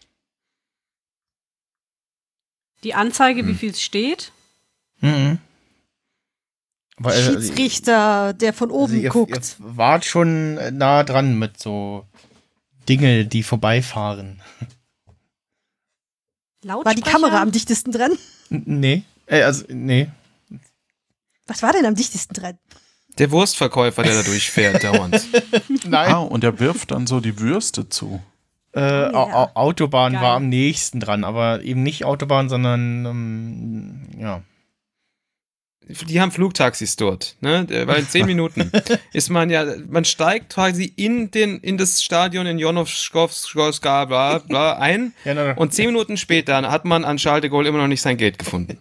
Die Anzeige, wie viel es steht. Mhm. Weil, äh, Schiedsrichter, der von oben also ihr, guckt. ihr wart schon nah dran mit so Dinge, die vorbeifahren. Lautsprecher. War die Kamera am dichtesten dran? N- Nee. Äh, also, nee. Was war denn am dichtesten dran? Der Wurstverkäufer, der da durchfährt dauernd. Nein. Ah, und er wirft dann so die Würste zu. Äh, Oh, ja. Au- Au- Autobahn Geil. war am nächsten dran, aber eben nicht Autobahn, sondern ähm, ja. Die haben Flugtaxis dort, ne? Weil in zehn Minuten ist man ja, man steigt quasi in den, in das Stadion in Jonowskowska bla bla ein Ja, na, und zehn Minuten später hat man an Charles de Gaulle immer noch nicht sein Geld gefunden.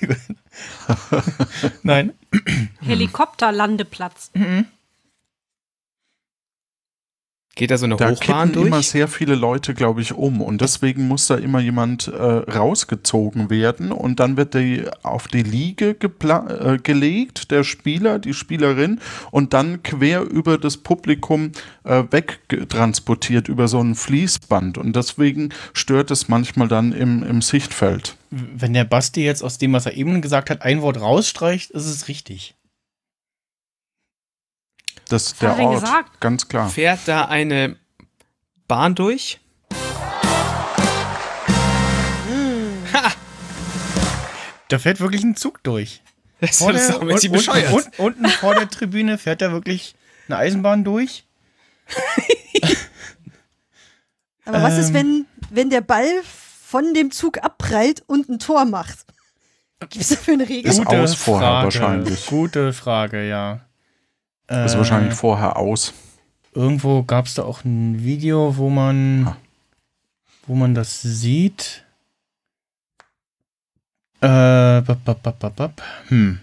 nein. Helikopterlandeplatz. Geht da so eine Da Hochbahn kippen immer durch? sehr viele Leute, glaube ich, um. Und deswegen muss da immer jemand äh, rausgezogen werden. Und dann wird die auf die Liege gepla- äh, gelegt, der Spieler, die Spielerin. Und dann quer über das Publikum äh, wegtransportiert über so ein Fließband. Und deswegen stört es manchmal dann im, im Sichtfeld. Wenn der Basti jetzt aus dem, was er eben gesagt hat, ein Wort rausstreicht, ist es richtig. Das ist Was der hat er denn Ort, gesagt? ganz klar. Fährt da eine Bahn durch? Da fährt wirklich ein Zug durch. Das Vor ist der, doch ein bisschen un- bescheuert. un- un- unten vor der Tribüne fährt da wirklich eine Eisenbahn durch. Aber was ist, Ähm. wenn, wenn der Ball von dem Zug abprallt und ein Tor macht? Gibt es dafür eine Regel? Ist aus vorher Frage. wahrscheinlich. Gute Frage, ja. Das ist Äh, wahrscheinlich vorher aus. Irgendwo gab es da auch ein Video, wo man, Ah. wo man das sieht. Äh, bap, bap, bap, bap, bap. Hm.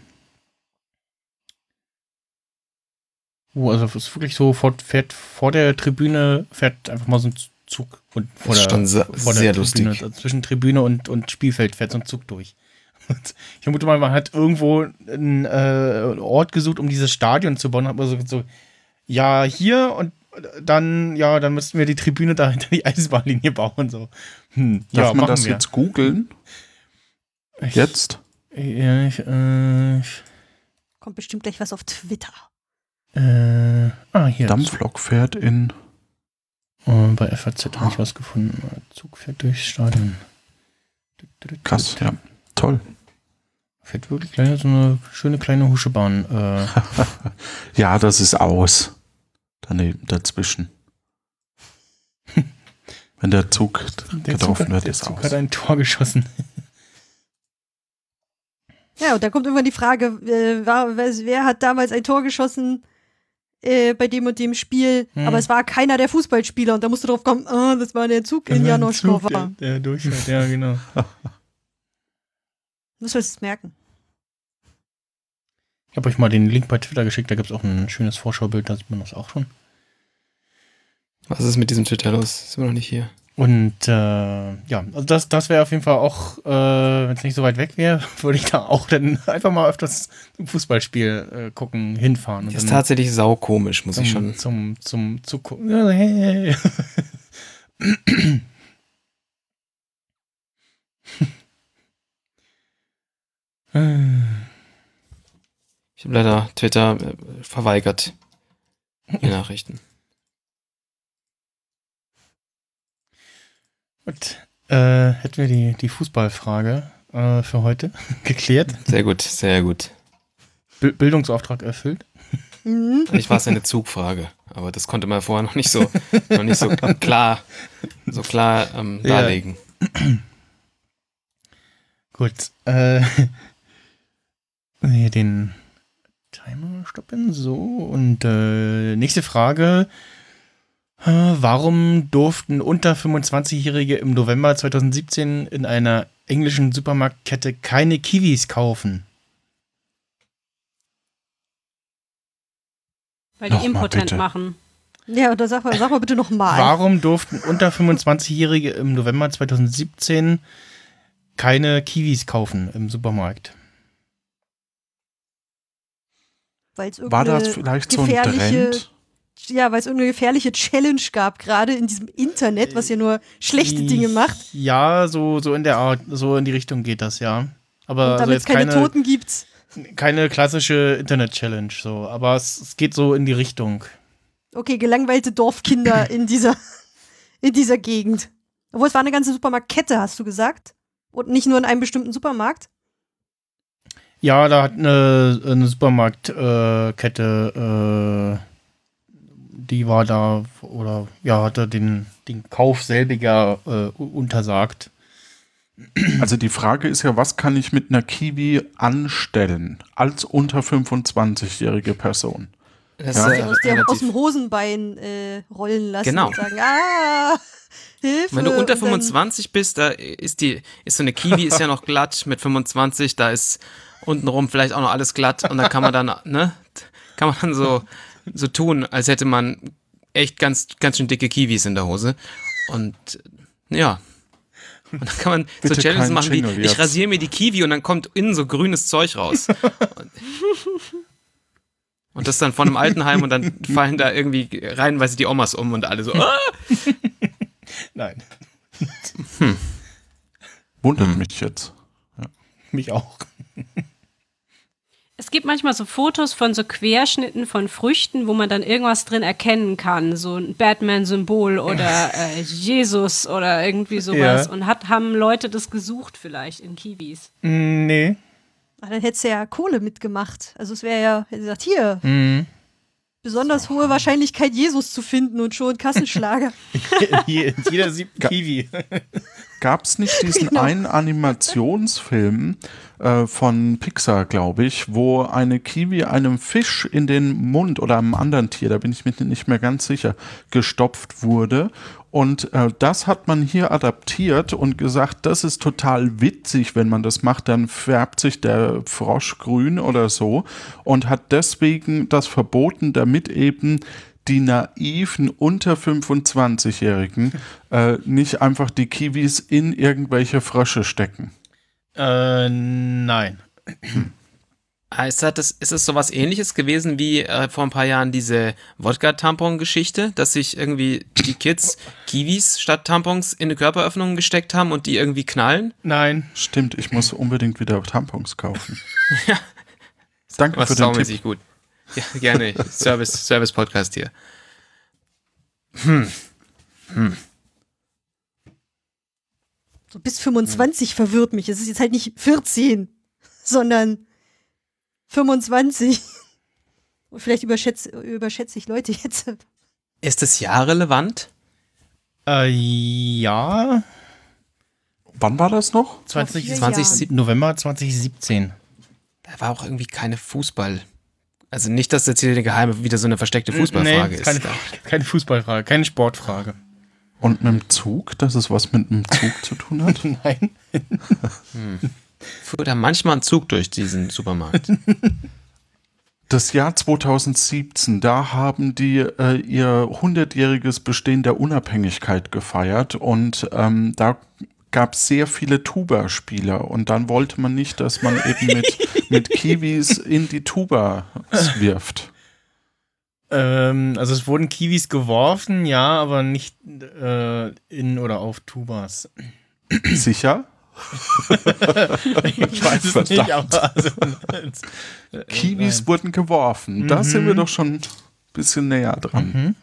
Oh, also es ist wirklich so, vor, fährt vor der Tribüne, fährt einfach mal so ein Zug und vor Das ist der, schon sehr- vor sehr der lustig. Tribüne, also zwischen Tribüne und, und Spielfeld fährt so ein Zug durch. Ich vermute mal, man hat irgendwo einen äh, Ort gesucht, um dieses Stadion zu bauen. Hat man so, so, ja, hier und dann, ja, dann müssten wir die Tribüne da hinter die Eisenbahnlinie bauen. So. Hm, Darf ja, man machen das wir. jetzt googeln? Ich, Jetzt? Ja, ich, äh, ich, Kommt bestimmt gleich was auf Twitter. äh, ah, hier. Dampflok fährt in. Oh, bei F A Z habe ich was gefunden. Zug fährt durchs Stadion. Krass, ja. Toll. Fährt wirklich gleich so eine schöne kleine Huschebahn. Äh, Ja, das ist aus. Daneben, dazwischen. Wenn der Zug der getroffen Zug, wird, der ist Zug aus. hat ein Tor geschossen. Ja, und da kommt irgendwann die Frage, äh, war, wer, wer hat damals ein Tor geschossen äh, bei dem und dem Spiel, Hm. aber es war keiner der Fußballspieler und da musst du drauf kommen, ah, das war der Zug in Janoschkova. Der, der durchfährt, ja, genau. Muss man es merken. Ich habe euch mal den Link bei Twitter geschickt, da gibt es auch ein schönes Vorschaubild, da sieht man das auch schon. Was ist mit diesem Twitter los? Sind wir noch nicht hier? Und äh, ja, also das, das wäre auf jeden Fall auch, äh, wenn es nicht so weit weg wäre, würde ich da auch dann einfach mal öfters zum Fußballspiel äh, gucken, hinfahren. Und Das ist dann tatsächlich saukomisch, muss zum, ich schon. Zum, zum, zum Zugucken. Ja, hey. Ich habe leider Twitter äh, verweigert. Die Nachrichten. Gut, äh, hätten wir die, die Fußballfrage äh, für heute geklärt. Sehr gut, sehr gut. Bi- Bildungsauftrag erfüllt. Mhm. Eigentlich war es eine Zugfrage, aber das konnte man vorher noch nicht so, noch nicht so klar, so klar ähm, Ja. darlegen. Gut, äh, hier den Timer stoppen, so, und äh, nächste Frage. Äh, warum durften unter fünfundzwanzigjährige im November zweitausendsiebzehn in einer englischen Supermarktkette keine Kiwis kaufen? Weil die Noch mal impotent bitte. machen. Ja, oder sag mal, sag mal bitte nochmal. Warum durften unter fünfundzwanzigjährige im November zweitausendsiebzehn keine Kiwis kaufen im Supermarkt? Weil es War das irgendeine vielleicht so ein gefährliche, Trend? ja, weil es irgendeine gefährliche Challenge gab, gerade in diesem Internet, was ja nur schlechte Dinge macht. Ja, so, so in der Art, so in die Richtung geht das, ja. Aber Und also damit es jetzt keine, keine, Toten gibt. keine klassische Internet-Challenge, so. Aber es, es geht so in die Richtung. Okay, gelangweilte Dorfkinder in dieser, in dieser Gegend. Obwohl, es war eine ganze Supermarktkette, hast du gesagt? Und nicht nur in einem bestimmten Supermarkt? Ja, da hat eine, eine Supermarktkette, äh, die war da, oder ja, hatte den, den Kauf selbiger äh, untersagt. Also die Frage ist ja, was kann ich mit einer Kiwi anstellen als unter fünfundzwanzigjährige Person? Das Ja. ist, Die äh, aus, der, relativ- aus dem Hosenbein äh, rollen lassen Genau. und sagen, ah, Hilfe. Wenn du unter Und dann- fünfundzwanzig bist, da ist die, ist so eine Kiwi ist ja noch glatt mit fünfundzwanzig, da ist untenrum vielleicht auch noch alles glatt und da kann man dann, ne, kann man dann so, so tun, als hätte man echt ganz, ganz schön dicke Kiwis in der Hose. Und äh, ja. Und dann kann man Bitte so Challenges keinen machen wie, Jingle ich jetzt. rasiere mir die Kiwi und dann kommt innen so grünes Zeug raus. Und, und das dann von einem Altenheim und dann fallen da irgendwie reihenweise die Omas um und alle so, ah! Nein, Wundert Hm. mich jetzt. mich auch. Es gibt manchmal so Fotos von so Querschnitten von Früchten, wo man dann irgendwas drin erkennen kann. So ein Batman-Symbol oder äh, Jesus oder irgendwie sowas. Ja. Und hat, haben Leute das gesucht vielleicht in Kiwis. Mm, nee. Ah, dann hättest du ja Kohle mitgemacht. Also es wäre ja, hätte gesagt, hier, Mm. besonders hohe Wahrscheinlichkeit, Jesus zu finden und schon Kassenschlager. Je- Jeder siebten Ga- Kiwi. Gab es nicht diesen Genau. einen Animationsfilm äh, von Pixar, glaube ich, wo eine Kiwi einem Fisch in den Mund oder einem anderen Tier, da bin ich mir nicht mehr ganz sicher, gestopft wurde? Und äh, das hat man hier adaptiert und gesagt, das ist total witzig, wenn man das macht, dann färbt sich der Frosch grün oder so und hat deswegen das verboten, damit eben die naiven unter fünfundzwanzigjährigen äh, nicht einfach die Kiwis in irgendwelche Frösche stecken. Äh, nein. Ist das, ist es sowas ähnliches gewesen wie äh, vor ein paar Jahren diese Wodka-Tampon-Geschichte, dass sich irgendwie die Kids Kiwis statt Tampons in eine Körperöffnung gesteckt haben und die irgendwie knallen? Nein. Stimmt, ich muss unbedingt wieder Tampons kaufen. Ja. Danke Was für den saumäßig Tipp. gut. Ja, gerne. Service, Service-Podcast hier. Hm. Hm. So bis fünfundzwanzig verwirrt mich. Es ist jetzt halt nicht vierzehn, sondern fünfundzwanzig. Und vielleicht überschätze, überschätze ich Leute jetzt. Ist das Jahr relevant? Äh, ja. Wann war das noch? zwanzig, vier zwanzig, Jahren. sieb- November zwanzig siebzehn. Da war auch irgendwie keine Fußball. Also nicht, dass jetzt hier eine geheime, wieder so eine versteckte Fußballfrage nee, ist. keine, keine Fußballfrage, keine Sportfrage. Und mit dem Zug, dass es was mit dem Zug zu tun hat? Nein. Hm. Fuhr da manchmal ein Zug durch diesen Supermarkt. Das Jahr zweitausendsiebzehn, da haben die äh, ihr hundertjähriges Bestehen der Unabhängigkeit gefeiert und ähm, da gab es sehr viele Tuba-Spieler und dann wollte man nicht, dass man eben mit, mit Kiwis in die Tuba wirft. Ähm, also es wurden Kiwis geworfen, ja, aber nicht äh, in oder auf Tubas. Sicher? Ich weiß es Verdammt. nicht, aber also, äh, Kiwis nein. wurden geworfen. Da Mhm. sind wir doch schon ein bisschen näher dran. Mhm.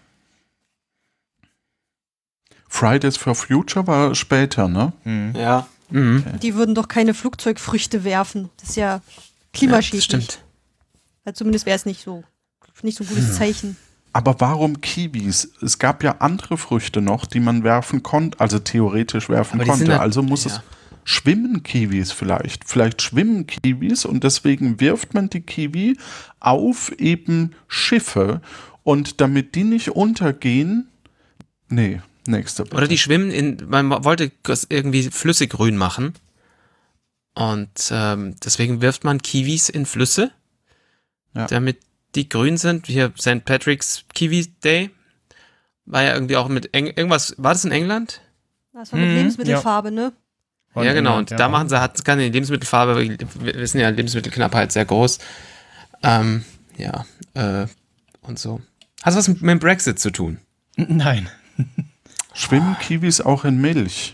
Fridays for Future war später, ne? Mhm. Ja. Mhm. Die würden doch keine Flugzeugfrüchte werfen. Das ist ja Ja, klimaschädlich. das stimmt. Also zumindest wäre es nicht so, nicht so ein gutes Zeichen. Aber warum Kiwis? Es gab ja andere Früchte noch, die man werfen konnte, also theoretisch werfen Aber die sind konnte. ja- Also muss ja. es schwimmen Kiwis vielleicht. Vielleicht schwimmen Kiwis und deswegen wirft man die Kiwi auf eben Schiffe und damit die nicht untergehen. Nee, nächste bitte. Oder die schwimmen in, man wollte das irgendwie flüssiggrün machen. Und ähm, deswegen wirft man Kiwis in Flüsse, Ja. damit die grün sind. Hier Sankt Patrick's Kiwi Day. War ja irgendwie auch mit Eng irgendwas, war das in England? Das war mit Mhm, Lebensmittelfarbe, ne? Von ja, genau. England, Und da ja. machen sie, hat keine Lebensmittelfarbe, wir wissen ja, Lebensmittelknappheit sehr groß. Ähm, ja, äh, und so. Hat was mit, mit dem Brexit zu tun? Nein. Schwimmen Kiwis auch in Milch?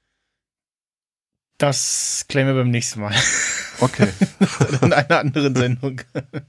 Das klären wir beim nächsten Mal. Okay. In einer anderen Sendung.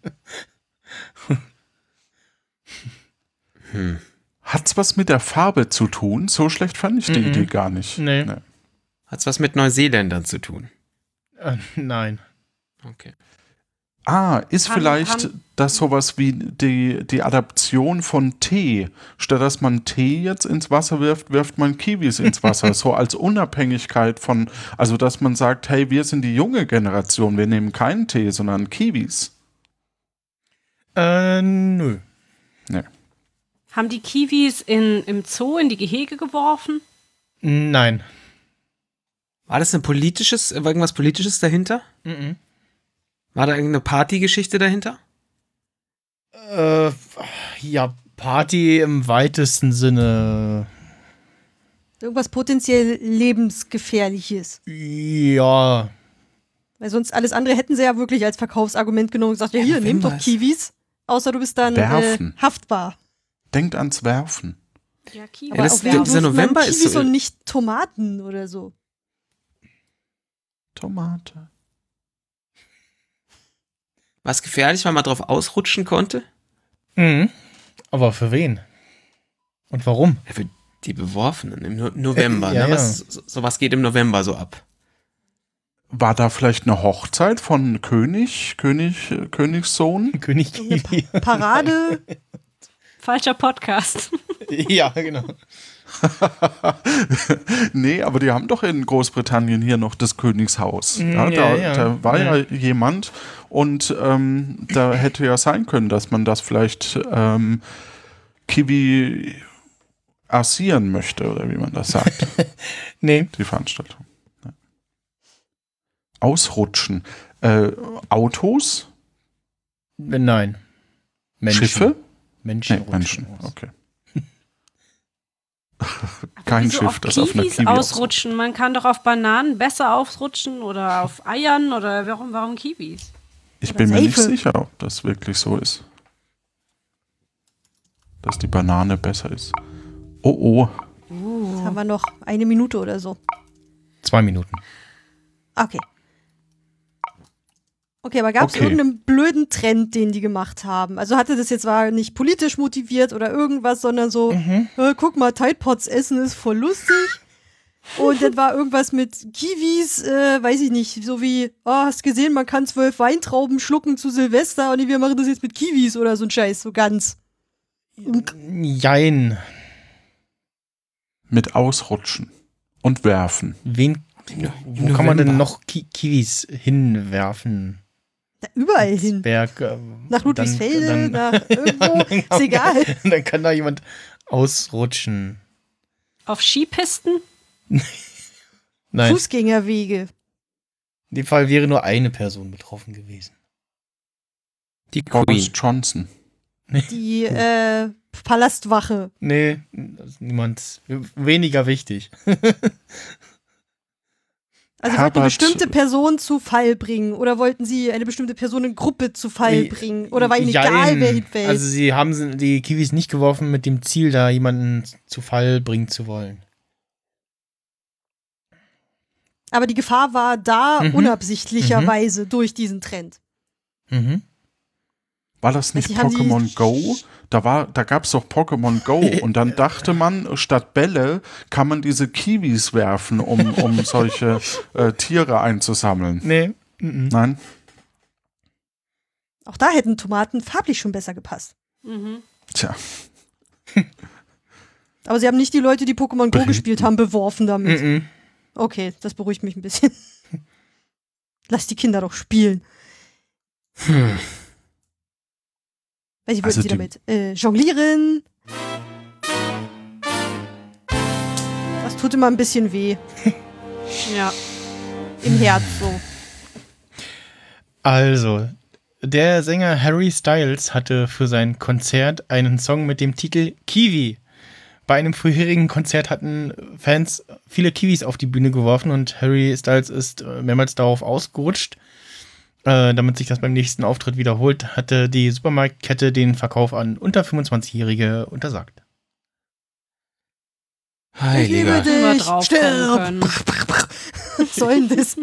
Hm. Hat's was mit der Farbe zu tun? So schlecht fand ich die Mhm. Idee gar nicht. Nee. Hat's was mit Neuseeländern zu tun? Äh, nein. Okay. Ah, ist Haben- vielleicht haben- das sowas wie die, die Adaption von Tee. Statt dass man Tee jetzt ins Wasser wirft, wirft man Kiwis ins Wasser. So als Unabhängigkeit von, also dass man sagt, hey, wir sind die junge Generation, wir nehmen keinen Tee, sondern Kiwis. Äh, nö. Haben die Kiwis in, im Zoo in die Gehege geworfen? Nein. War das ein politisches, war irgendwas Politisches dahinter? Mhm. War da irgendeine Partygeschichte dahinter? Äh, ja, Party im weitesten Sinne. Irgendwas potenziell lebensgefährliches. Ja. Weil sonst alles andere hätten sie ja wirklich als Verkaufsargument genommen und gesagt, ja hier, nimm doch November ist- Kiwis. Außer du bist dann äh, Werfen. haftbar. Denkt ans Werfen. Ja, Kiwi. Aber das- auch warum dieser wirft man November ist Kiwis so- und nicht Tomaten oder so. Tomate. War es gefährlich, weil man drauf ausrutschen konnte? Mhm. Aber für wen? Und warum? Ja, für die Beworfenen im no November. Äh, ja, ne? ja. Was, so, so was geht im November so ab? War da vielleicht eine Hochzeit von König, König, äh, Königssohn? König Irgendeine Kiwi. Pa- Parade. Falscher Podcast. Ja, genau. Nee, aber die haben doch in Großbritannien hier noch das Königshaus. Mm, Ja, ja, da, ja. da war Ja. ja jemand und ähm, da hätte ja sein können, dass man das vielleicht ähm, Kiwi assieren möchte oder wie man das sagt, Nee. die Veranstaltung. Ja. Ausrutschen. Äh, Autos? Nein. Menschen. Schiffe? Menschen. Nee, Menschen. rutschen aus. Okay. Kein Wieso Schiff, auf das auf einer Kiwis Kiwi ausrutschen? Man kann doch auf Bananen besser ausrutschen oder auf Eiern oder warum, warum Kiwis? Ich bin mir nicht Seife. sicher, ob das wirklich so ist. Dass die Banane besser ist. Oh oh. Jetzt haben wir noch eine Minute oder so. Zwei Minuten. Okay. Okay, aber gab es Okay. irgendeinen blöden Trend, den die gemacht haben? Also hatte das jetzt war nicht politisch motiviert oder irgendwas, sondern so, Mhm. äh, guck mal, Tide Pods essen ist voll lustig. Und dann war irgendwas mit Kiwis, äh, weiß ich nicht, so wie, oh, hast gesehen, man kann zwölf Weintrauben schlucken zu Silvester und wir machen das jetzt mit Kiwis oder so ein Scheiß, so ganz. Jein. Mit Ausrutschen und Werfen. Wen, wo kann man denn noch Ki Kiwis hinwerfen? Da überall hin. Berg, ähm, Nach Ludwigsfelde, dann, dann, nach irgendwo, ist egal. dann kann da jemand ausrutschen. Auf Skipisten? Nein, Fußgängerwege. in dem Fall wäre nur eine Person betroffen gewesen. Die Boris Queen. Johnson. Die äh, Palastwache. Nee, das ist niemand weniger wichtig. Also wollten eine Herbert- bestimmte Person zu Fall bringen oder wollten sie eine bestimmte Personengruppe zu Fall bringen? Oder war ihnen egal, Jein. wer hinfällt? Also sie haben sie- die Kiwis nicht geworfen mit dem Ziel, da jemanden zu Fall bringen zu wollen. Aber die Gefahr war da Mhm. unabsichtlicherweise durch diesen Trend. Mhm. War das nicht Sie haben die- Pokémon Go? Da, war, da gab es doch Pokémon Go und dann dachte man, statt Bälle kann man diese Kiwis werfen, um, um solche äh, Tiere einzusammeln. Nee. Mhm. Nein? Auch da hätten Tomaten farblich schon besser gepasst. Mhm. Tja, Aber sie haben nicht die Leute, die Pokémon Go Berichten. gespielt haben, beworfen damit. Mhm. Okay, das beruhigt mich ein bisschen. Lass die Kinder doch spielen. Hm. Welche wollten Also sie die- damit? Äh, jonglieren. Das tut immer ein bisschen weh. Ja. Im Herz so. Also, der Sänger Harry Styles hatte für sein Konzert einen Song mit dem Titel Kiwi. Bei einem vorherigen Konzert hatten Fans viele Kiwis auf die Bühne geworfen und Harry Styles ist äh, mehrmals darauf ausgerutscht. Äh, damit sich das beim nächsten Auftritt wiederholt, hatte die Supermarktkette den Verkauf an unter fünfundzwanzigjährige untersagt. Heiliger. Ich liebe Immer dich. drauf Stirb. kommen können. Was soll denn das?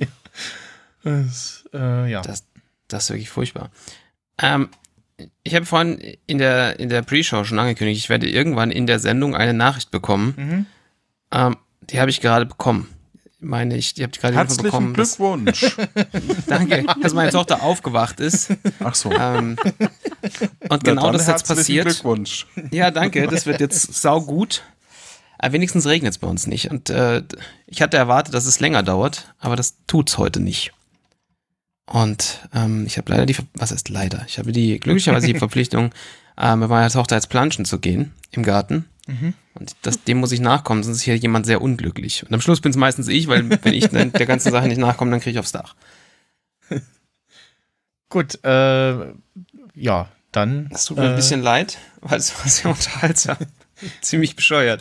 Das, äh, ja. Das, das ist wirklich furchtbar. Ähm, ich habe vorhin in der, in der Pre-Show schon angekündigt, ich werde irgendwann in der Sendung eine Nachricht bekommen. Mhm. Ähm, die habe ich gerade bekommen. Meine ich, die habe ich gerade herzlichen bekommen. dass- Glückwunsch. Danke, dass meine Tochter aufgewacht ist. Ach so. Ähm, und Na genau dann das ist jetzt herzlichen passiert. Glückwunsch. Ja, danke, das wird jetzt saugut. Aber wenigstens regnet es bei uns nicht. Und äh, ich hatte erwartet, dass es länger dauert, aber das tut's heute nicht. Und ähm, ich habe leider die, Ver- was heißt leider? Ich habe die, glücklicherweise die Verpflichtung, äh, mit meiner Tochter jetzt planschen zu gehen im Garten. Mhm. Und das, dem muss ich nachkommen, sonst ist hier jemand sehr unglücklich. Und am Schluss bin es meistens ich, weil wenn ich dann der ganzen Sache nicht nachkomme, dann kriege ich aufs Dach. Gut, äh, ja, dann. Das tut mir ein äh, bisschen leid, weil es war sehr unterhaltsam. Ziemlich bescheuert.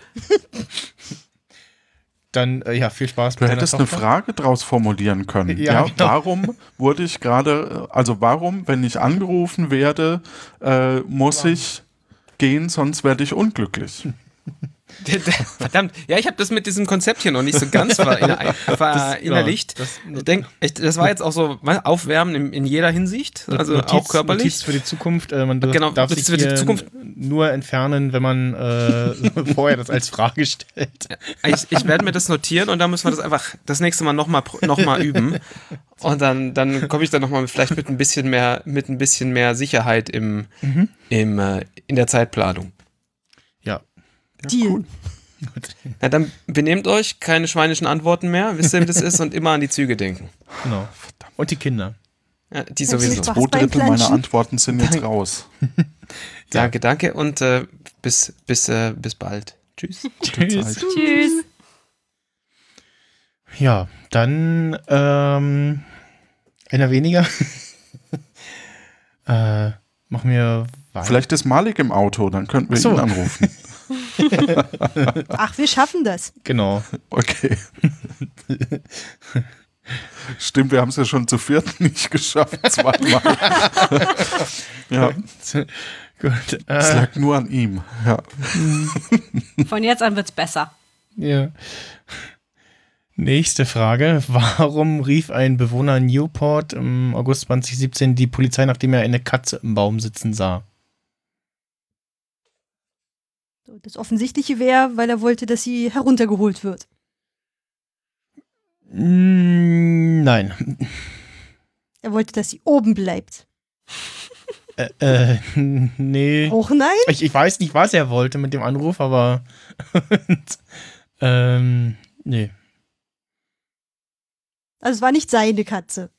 Dann, äh, ja, viel Spaß Du mit deiner hättest eine Tochter. Frage draus formulieren können. Ja, Ja, genau. Warum wurde ich gerade, also warum, wenn ich angerufen werde, äh, muss ich gehen, sonst werde ich unglücklich. Der- der- Verdammt, ja, ich habe das mit diesem Konzept hier noch nicht so ganz verinner- verinnerlicht. Das, Ich denk, echt, das war jetzt auch so was, Aufwärmen in, in jeder Hinsicht, also Notiz, auch körperlich. Notiz für die Zukunft. Äh, man Genau, darf Notiz sich für die hier Zukunft. nur entfernen, wenn man äh, vorher das als Frage stellt. Ich, ich werde mir das notieren und dann müssen wir das einfach das nächste Mal nochmal noch mal üben. Und dann, dann komme ich dann nochmal vielleicht mit ein bisschen mehr, mit ein bisschen mehr Sicherheit im, Mhm. im, äh, in der Zeitplanung. Ja. Ja, Deal. cool. Na, dann benehmt euch, keine schweinischen Antworten mehr, wisst ihr, wie das ist und immer an die Züge denken. Genau. Und die Kinder. Ja, die Viel sowieso. Spaß Zwei beim Drittel meiner Planschen. Antworten sind jetzt raus. Danke, danke und äh, bis, bis, äh, bis bald. Tschüss. Gute Tschüss. Zeit. Tschüss. Ja, dann ähm, einer weniger. äh, machen wir weiter. Vielleicht ist Malik im Auto, dann könnten wir Ach so. ihn anrufen. Ach, wir schaffen das. Genau. Okay. Stimmt, wir haben es ja schon zu viert nicht geschafft, zweimal. Ja, Gut. es Äh, lag nur an ihm. Ja. Von jetzt an wird's besser. ja. Nächste Frage. Warum rief ein Bewohner Newport im August zwanzig siebzehn die Polizei, nachdem er eine Katze im Baum sitzen sah? Das Offensichtliche wäre, weil er wollte, dass sie heruntergeholt wird. Mm, nein. Er wollte, dass sie oben bleibt. Äh, äh, nee. Auch nein? Ich, ich weiß nicht, was er wollte mit dem Anruf, aber ähm, nee. Also es war nicht seine Katze.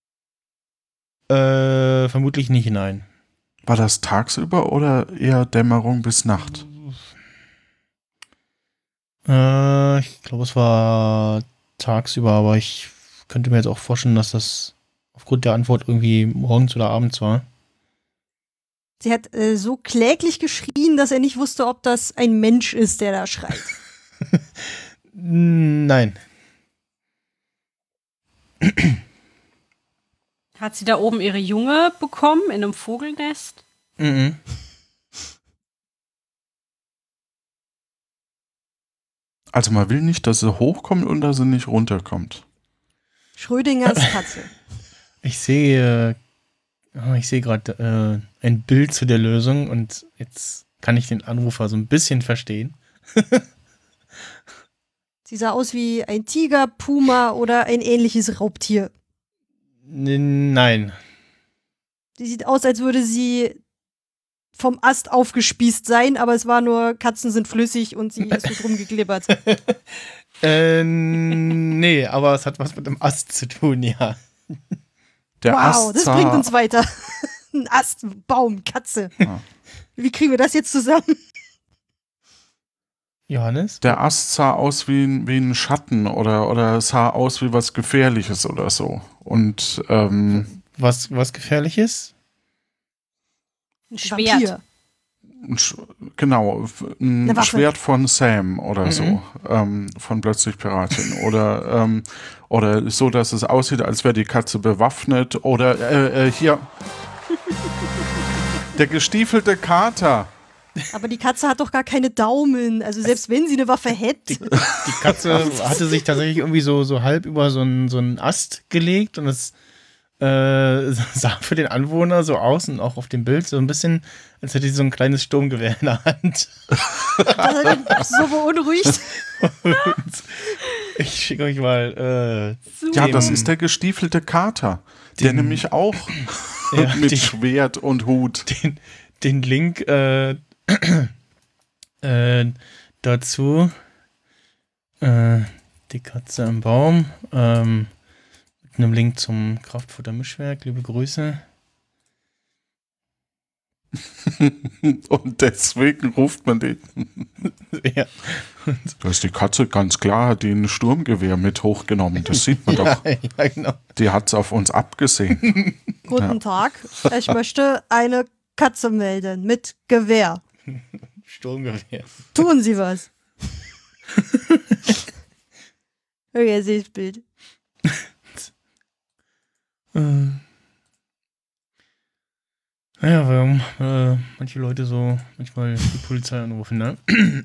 Äh, vermutlich nicht, nein. War das tagsüber oder eher Dämmerung bis Nacht? Äh, ich glaube, es war tagsüber, aber ich könnte mir jetzt auch vorstellen, dass das aufgrund der Antwort irgendwie morgens oder abends war. Sie hat äh, so kläglich geschrien, dass er nicht wusste, ob das ein Mensch ist, der da schreit. Nein. Hat sie da oben ihre Junge bekommen in einem Vogelnest? Mhm. Also man will nicht, dass sie hochkommt und dass sie nicht runterkommt. Schrödingers Katze. Ich sehe, äh, ich sehe gerade äh, ein Bild zu der Lösung und jetzt kann ich den Anrufer so ein bisschen verstehen. Sie sah aus wie ein Tiger, Puma oder ein ähnliches Raubtier. N- Nein. Sie sieht aus, als würde sie vom Ast aufgespießt sein, aber es war nur, Katzen sind flüssig und sie ist so drum geglibbert. äh, nee, aber es hat was mit dem Ast zu tun, ja. Der Wow, Ast das sah, bringt uns weiter. Ein Ast, Baum, Katze. Ja. Wie kriegen wir das jetzt zusammen? Johannes? Der Ast sah aus wie ein, wie ein Schatten oder, oder sah aus wie was Gefährliches oder so. Und ähm, Was, was Gefährliches? Ein Schwert. Vampir. ein Sch genau, f- ein Eine Waffe. Schwert von Sam oder Mhm. so, ähm, von Plötzlich Piratin. Oder, ähm, oder so, dass es aussieht, als wäre die Katze bewaffnet. Oder äh, äh, hier der gestiefelte Kater. Aber die Katze hat doch gar keine Daumen. Also selbst wenn sie eine Waffe hätte. Die, die Katze hatte sich tatsächlich irgendwie so, so halb über so einen, so einen Ast gelegt und es äh, sah für den Anwohner so aus und auch auf dem Bild so ein bisschen, als hätte sie so ein kleines Sturmgewehr in der Hand. Das hat mich so beunruhigt. Und ich schicke euch mal äh, Ja, dem- das ist der gestiefelte Kater. Der Den- nämlich auch Ja, mit die- Schwert und Hut. den, den Link äh, äh, dazu. Äh, die Katze im Baum. Ähm, mit einem Link zum Kraftfutter-Mischwerk. Liebe Grüße. Und deswegen ruft man den. Ja. Da ist die Katze ganz klar, hat die ein Sturmgewehr mit hochgenommen. Das sieht man doch. Ja, genau. Die hat's auf uns abgesehen. Guten Ja. Tag. Ich möchte eine Katze melden mit Gewehr. Sturmgewehr. Tun Sie was. Okay, sehe ich das Bild. Äh. Naja, warum äh, manche Leute so manchmal die Polizei anrufen, ne?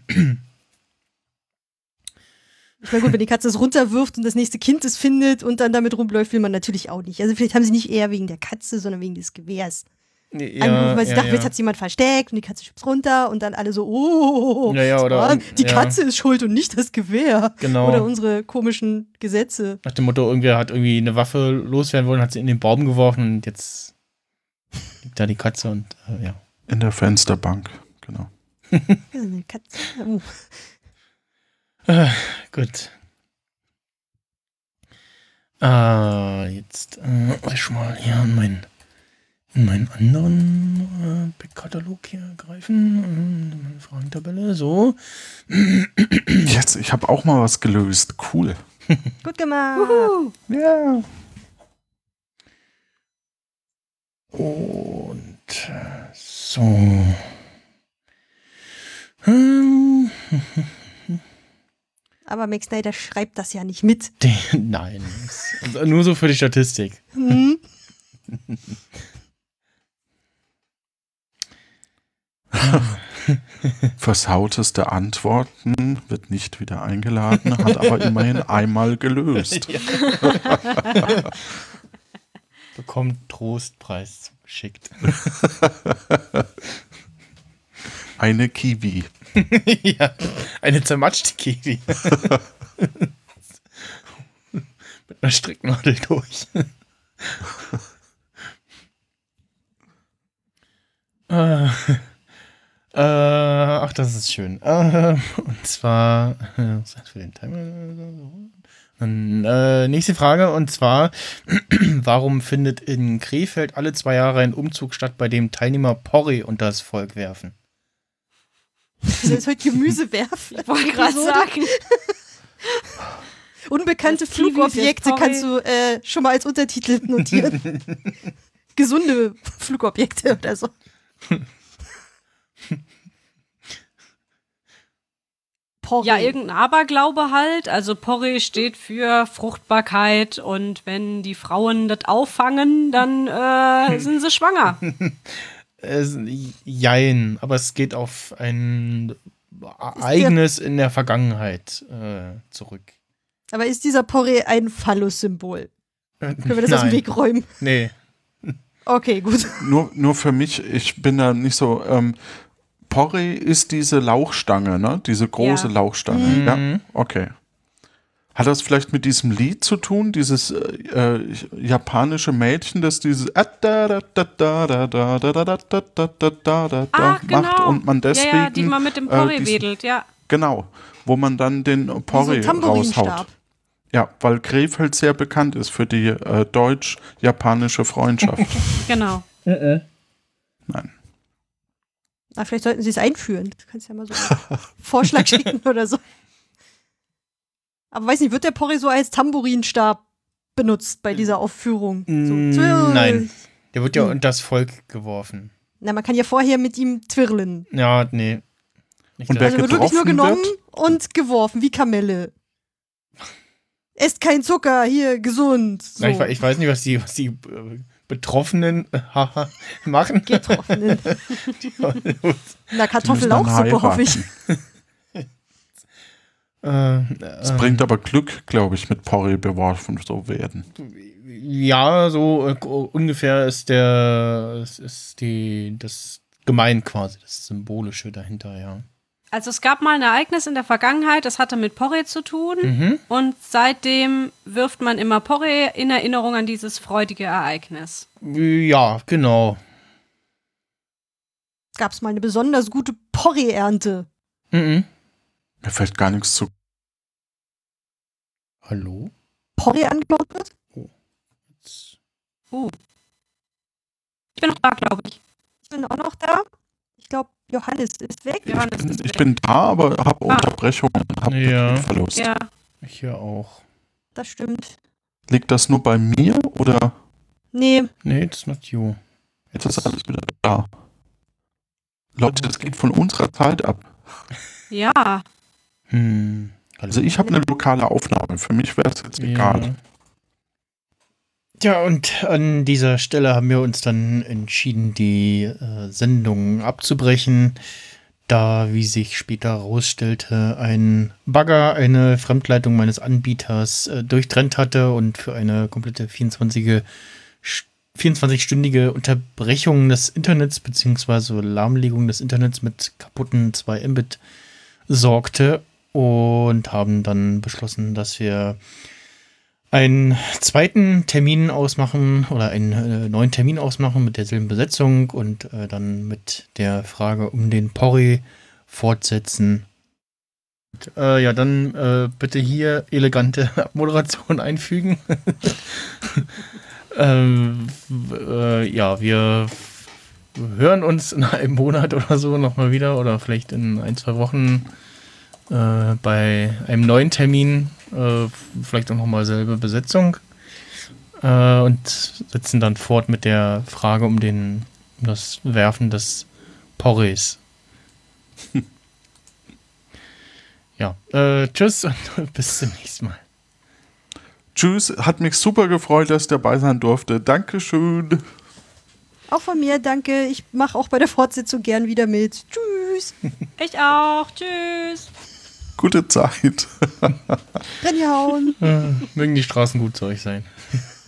Ich meine, gut, wenn die Katze es runterwirft und das nächste Kind es findet und dann damit rumläuft, will man natürlich auch nicht. Also vielleicht haben sie nicht eher wegen der Katze, sondern wegen des Gewehrs Ja, angerufen, weil sie ja, dachten, ja. jetzt hat jemand versteckt und die Katze schubst runter und dann alle so, oh, Ja, ja, oder- ah, die ja. Katze ist schuld und nicht das Gewehr. Genau. Oder unsere komischen Gesetze. Nach dem Motto, irgendwer hat irgendwie eine Waffe loswerden wollen, hat sie in den Baum geworfen und jetzt liegt da die Katze und äh, ja. In der Fensterbank, genau. Eine Katze. Oh. Äh, gut. Ah, jetzt äh, muss ich schon mal hier in meinen, in meinen anderen äh, Backkatalog hier greifen. Äh, meine Fragentabelle, so. Jetzt, ich habe auch mal was gelöst. Cool. Gut gemacht. Ja. Und äh, so. Ähm, Aber Max Snyder schreibt das ja nicht mit. Nein, nur so für die Statistik. Mhm. Versauteste Antworten, wird nicht wieder eingeladen, hat aber immerhin einmal gelöst. Ja. Bekommt Trostpreis zugeschickt. Eine Kiwi. Ja, eine zermatschte Kiwi. Mit einer Stricknadel durch. äh, äh, ach, das ist schön. Äh, und zwar, äh, was für den Timer? Und, äh, nächste Frage, und zwar, warum findet in Krefeld alle zwei Jahre ein Umzug statt, bei dem Teilnehmer Porree unter das Volk werfen? Das ist heute Gemüse werfen. Ich wollte gerade sagen. Unbekannte Das Kiwis Flugobjekte jetzt, kannst du äh, schon mal als Untertitel notieren. Gesunde Flugobjekte oder so. Porree. Ja, irgendein Aberglaube halt. Also Porree steht für Fruchtbarkeit und wenn die Frauen das auffangen, dann äh, sind sie schwanger. Es, jein, aber es geht auf ein Ereignis in der Vergangenheit äh, zurück. Aber ist dieser Porree ein Phallus-Symbol? Äh, Können wir das aus dem Weg räumen? Nee. Okay, gut. Nur, nur für mich, ich bin da nicht so. Ähm, Porree ist diese Lauchstange, ne? Diese große Ja. Lauchstange. Mhm. Ja, okay. Hat das vielleicht mit diesem Lied zu tun, dieses äh, äh, japanische Mädchen, das dieses Ah, macht genau. und man deswegen ja, ja, die man mit dem Porree äh, diesen- wedelt, ja. genau, wo man dann den Wie so Porree ein Tamburinstab. raushaut. Ja, weil Krefeld sehr bekannt ist für die äh, deutsch-japanische Freundschaft. Genau. Nein. Ah, vielleicht sollten sie es einführen. Du kannst ja mal so einen Vorschlag schicken oder so. Aber weiß nicht, wird der Porree so als Tamburinstab benutzt bei dieser Aufführung? So, Mm, twirl. Nein. Der wird ja Hm. unter das Volk geworfen. Na, man kann ja vorher mit ihm twirlen. Ja, nee. Nicht Und das. wer Also wird wirklich nur getroffen genommen wird? und geworfen, wie Kamelle. Esst kein Zucker, hier, gesund. So. Na, ich, we- ich weiß nicht, was die, was die äh, Betroffenen äh, haha, machen. Getroffenen. Na, Die müssen Kartoffellauchsuppe, dann hoffe ich. Äh, Es äh, bringt aber Glück, glaube ich, mit Porree beworfen zu werden. Ja, so äh, ungefähr ist der ist, ist die das gemein quasi, das Symbolische dahinter, ja. Also es gab mal ein Ereignis in der Vergangenheit, das hatte mit Porree zu tun Mhm. und seitdem wirft man immer Porree in Erinnerung an dieses freudige Ereignis. Ja, genau. Gab es mal eine besonders gute Porree-Ernte. Mhm. Mir fällt gar nichts zu. Hallo? Porree angebaut wird? Ich bin noch da, glaube ich. Ich bin auch noch da. Ich glaube, Johannes ist weg. Johannes ist Ich weg. bin da, aber habe Unterbrechungen, habe Ja. Verlust. Ja, Ich hier auch. Das stimmt. Liegt das nur bei mir oder Nee, Nee, it's not you. jetzt ist alles wieder da? Leute, das geht von unserer Zeit ab. ja. Hm. Also ich habe eine lokale Aufnahme. Für mich wäre es jetzt egal. Ja, und an dieser Stelle haben wir uns dann entschieden, die äh, Sendung abzubrechen, da, wie sich später herausstellte, ein Bagger eine Fremdleitung meines Anbieters äh, durchtrennt hatte und für eine komplette vierundzwanzig vierundzwanzig-stündige Unterbrechung des Internets bzw. Lahmlegung des Internets mit kaputten zwei Mbit sorgte und haben dann beschlossen, dass wir einen zweiten Termin ausmachen oder einen äh, neuen Termin ausmachen mit derselben Besetzung und äh, dann mit der Frage um den Porree fortsetzen. Und, äh, ja, dann äh, bitte hier elegante Moderation einfügen. ähm, äh, ja, wir hören uns in einem Monat oder so nochmal wieder oder vielleicht in ein, zwei Wochen äh, bei einem neuen Termin. Äh, vielleicht auch nochmal selbe Besetzung äh, und setzen dann fort mit der Frage um den um das Werfen des Porrees. ja, äh, tschüss und bis zum nächsten Mal. Tschüss, hat mich super gefreut, dass ich dabei sein durfte. Dankeschön. Auch von mir, danke. Ich mache auch bei der Fortsetzung gern wieder mit. Tschüss. Ich auch. Tschüss. Gute Zeit. Reinhauen. Äh, mögen die Straßen gut zu euch sein.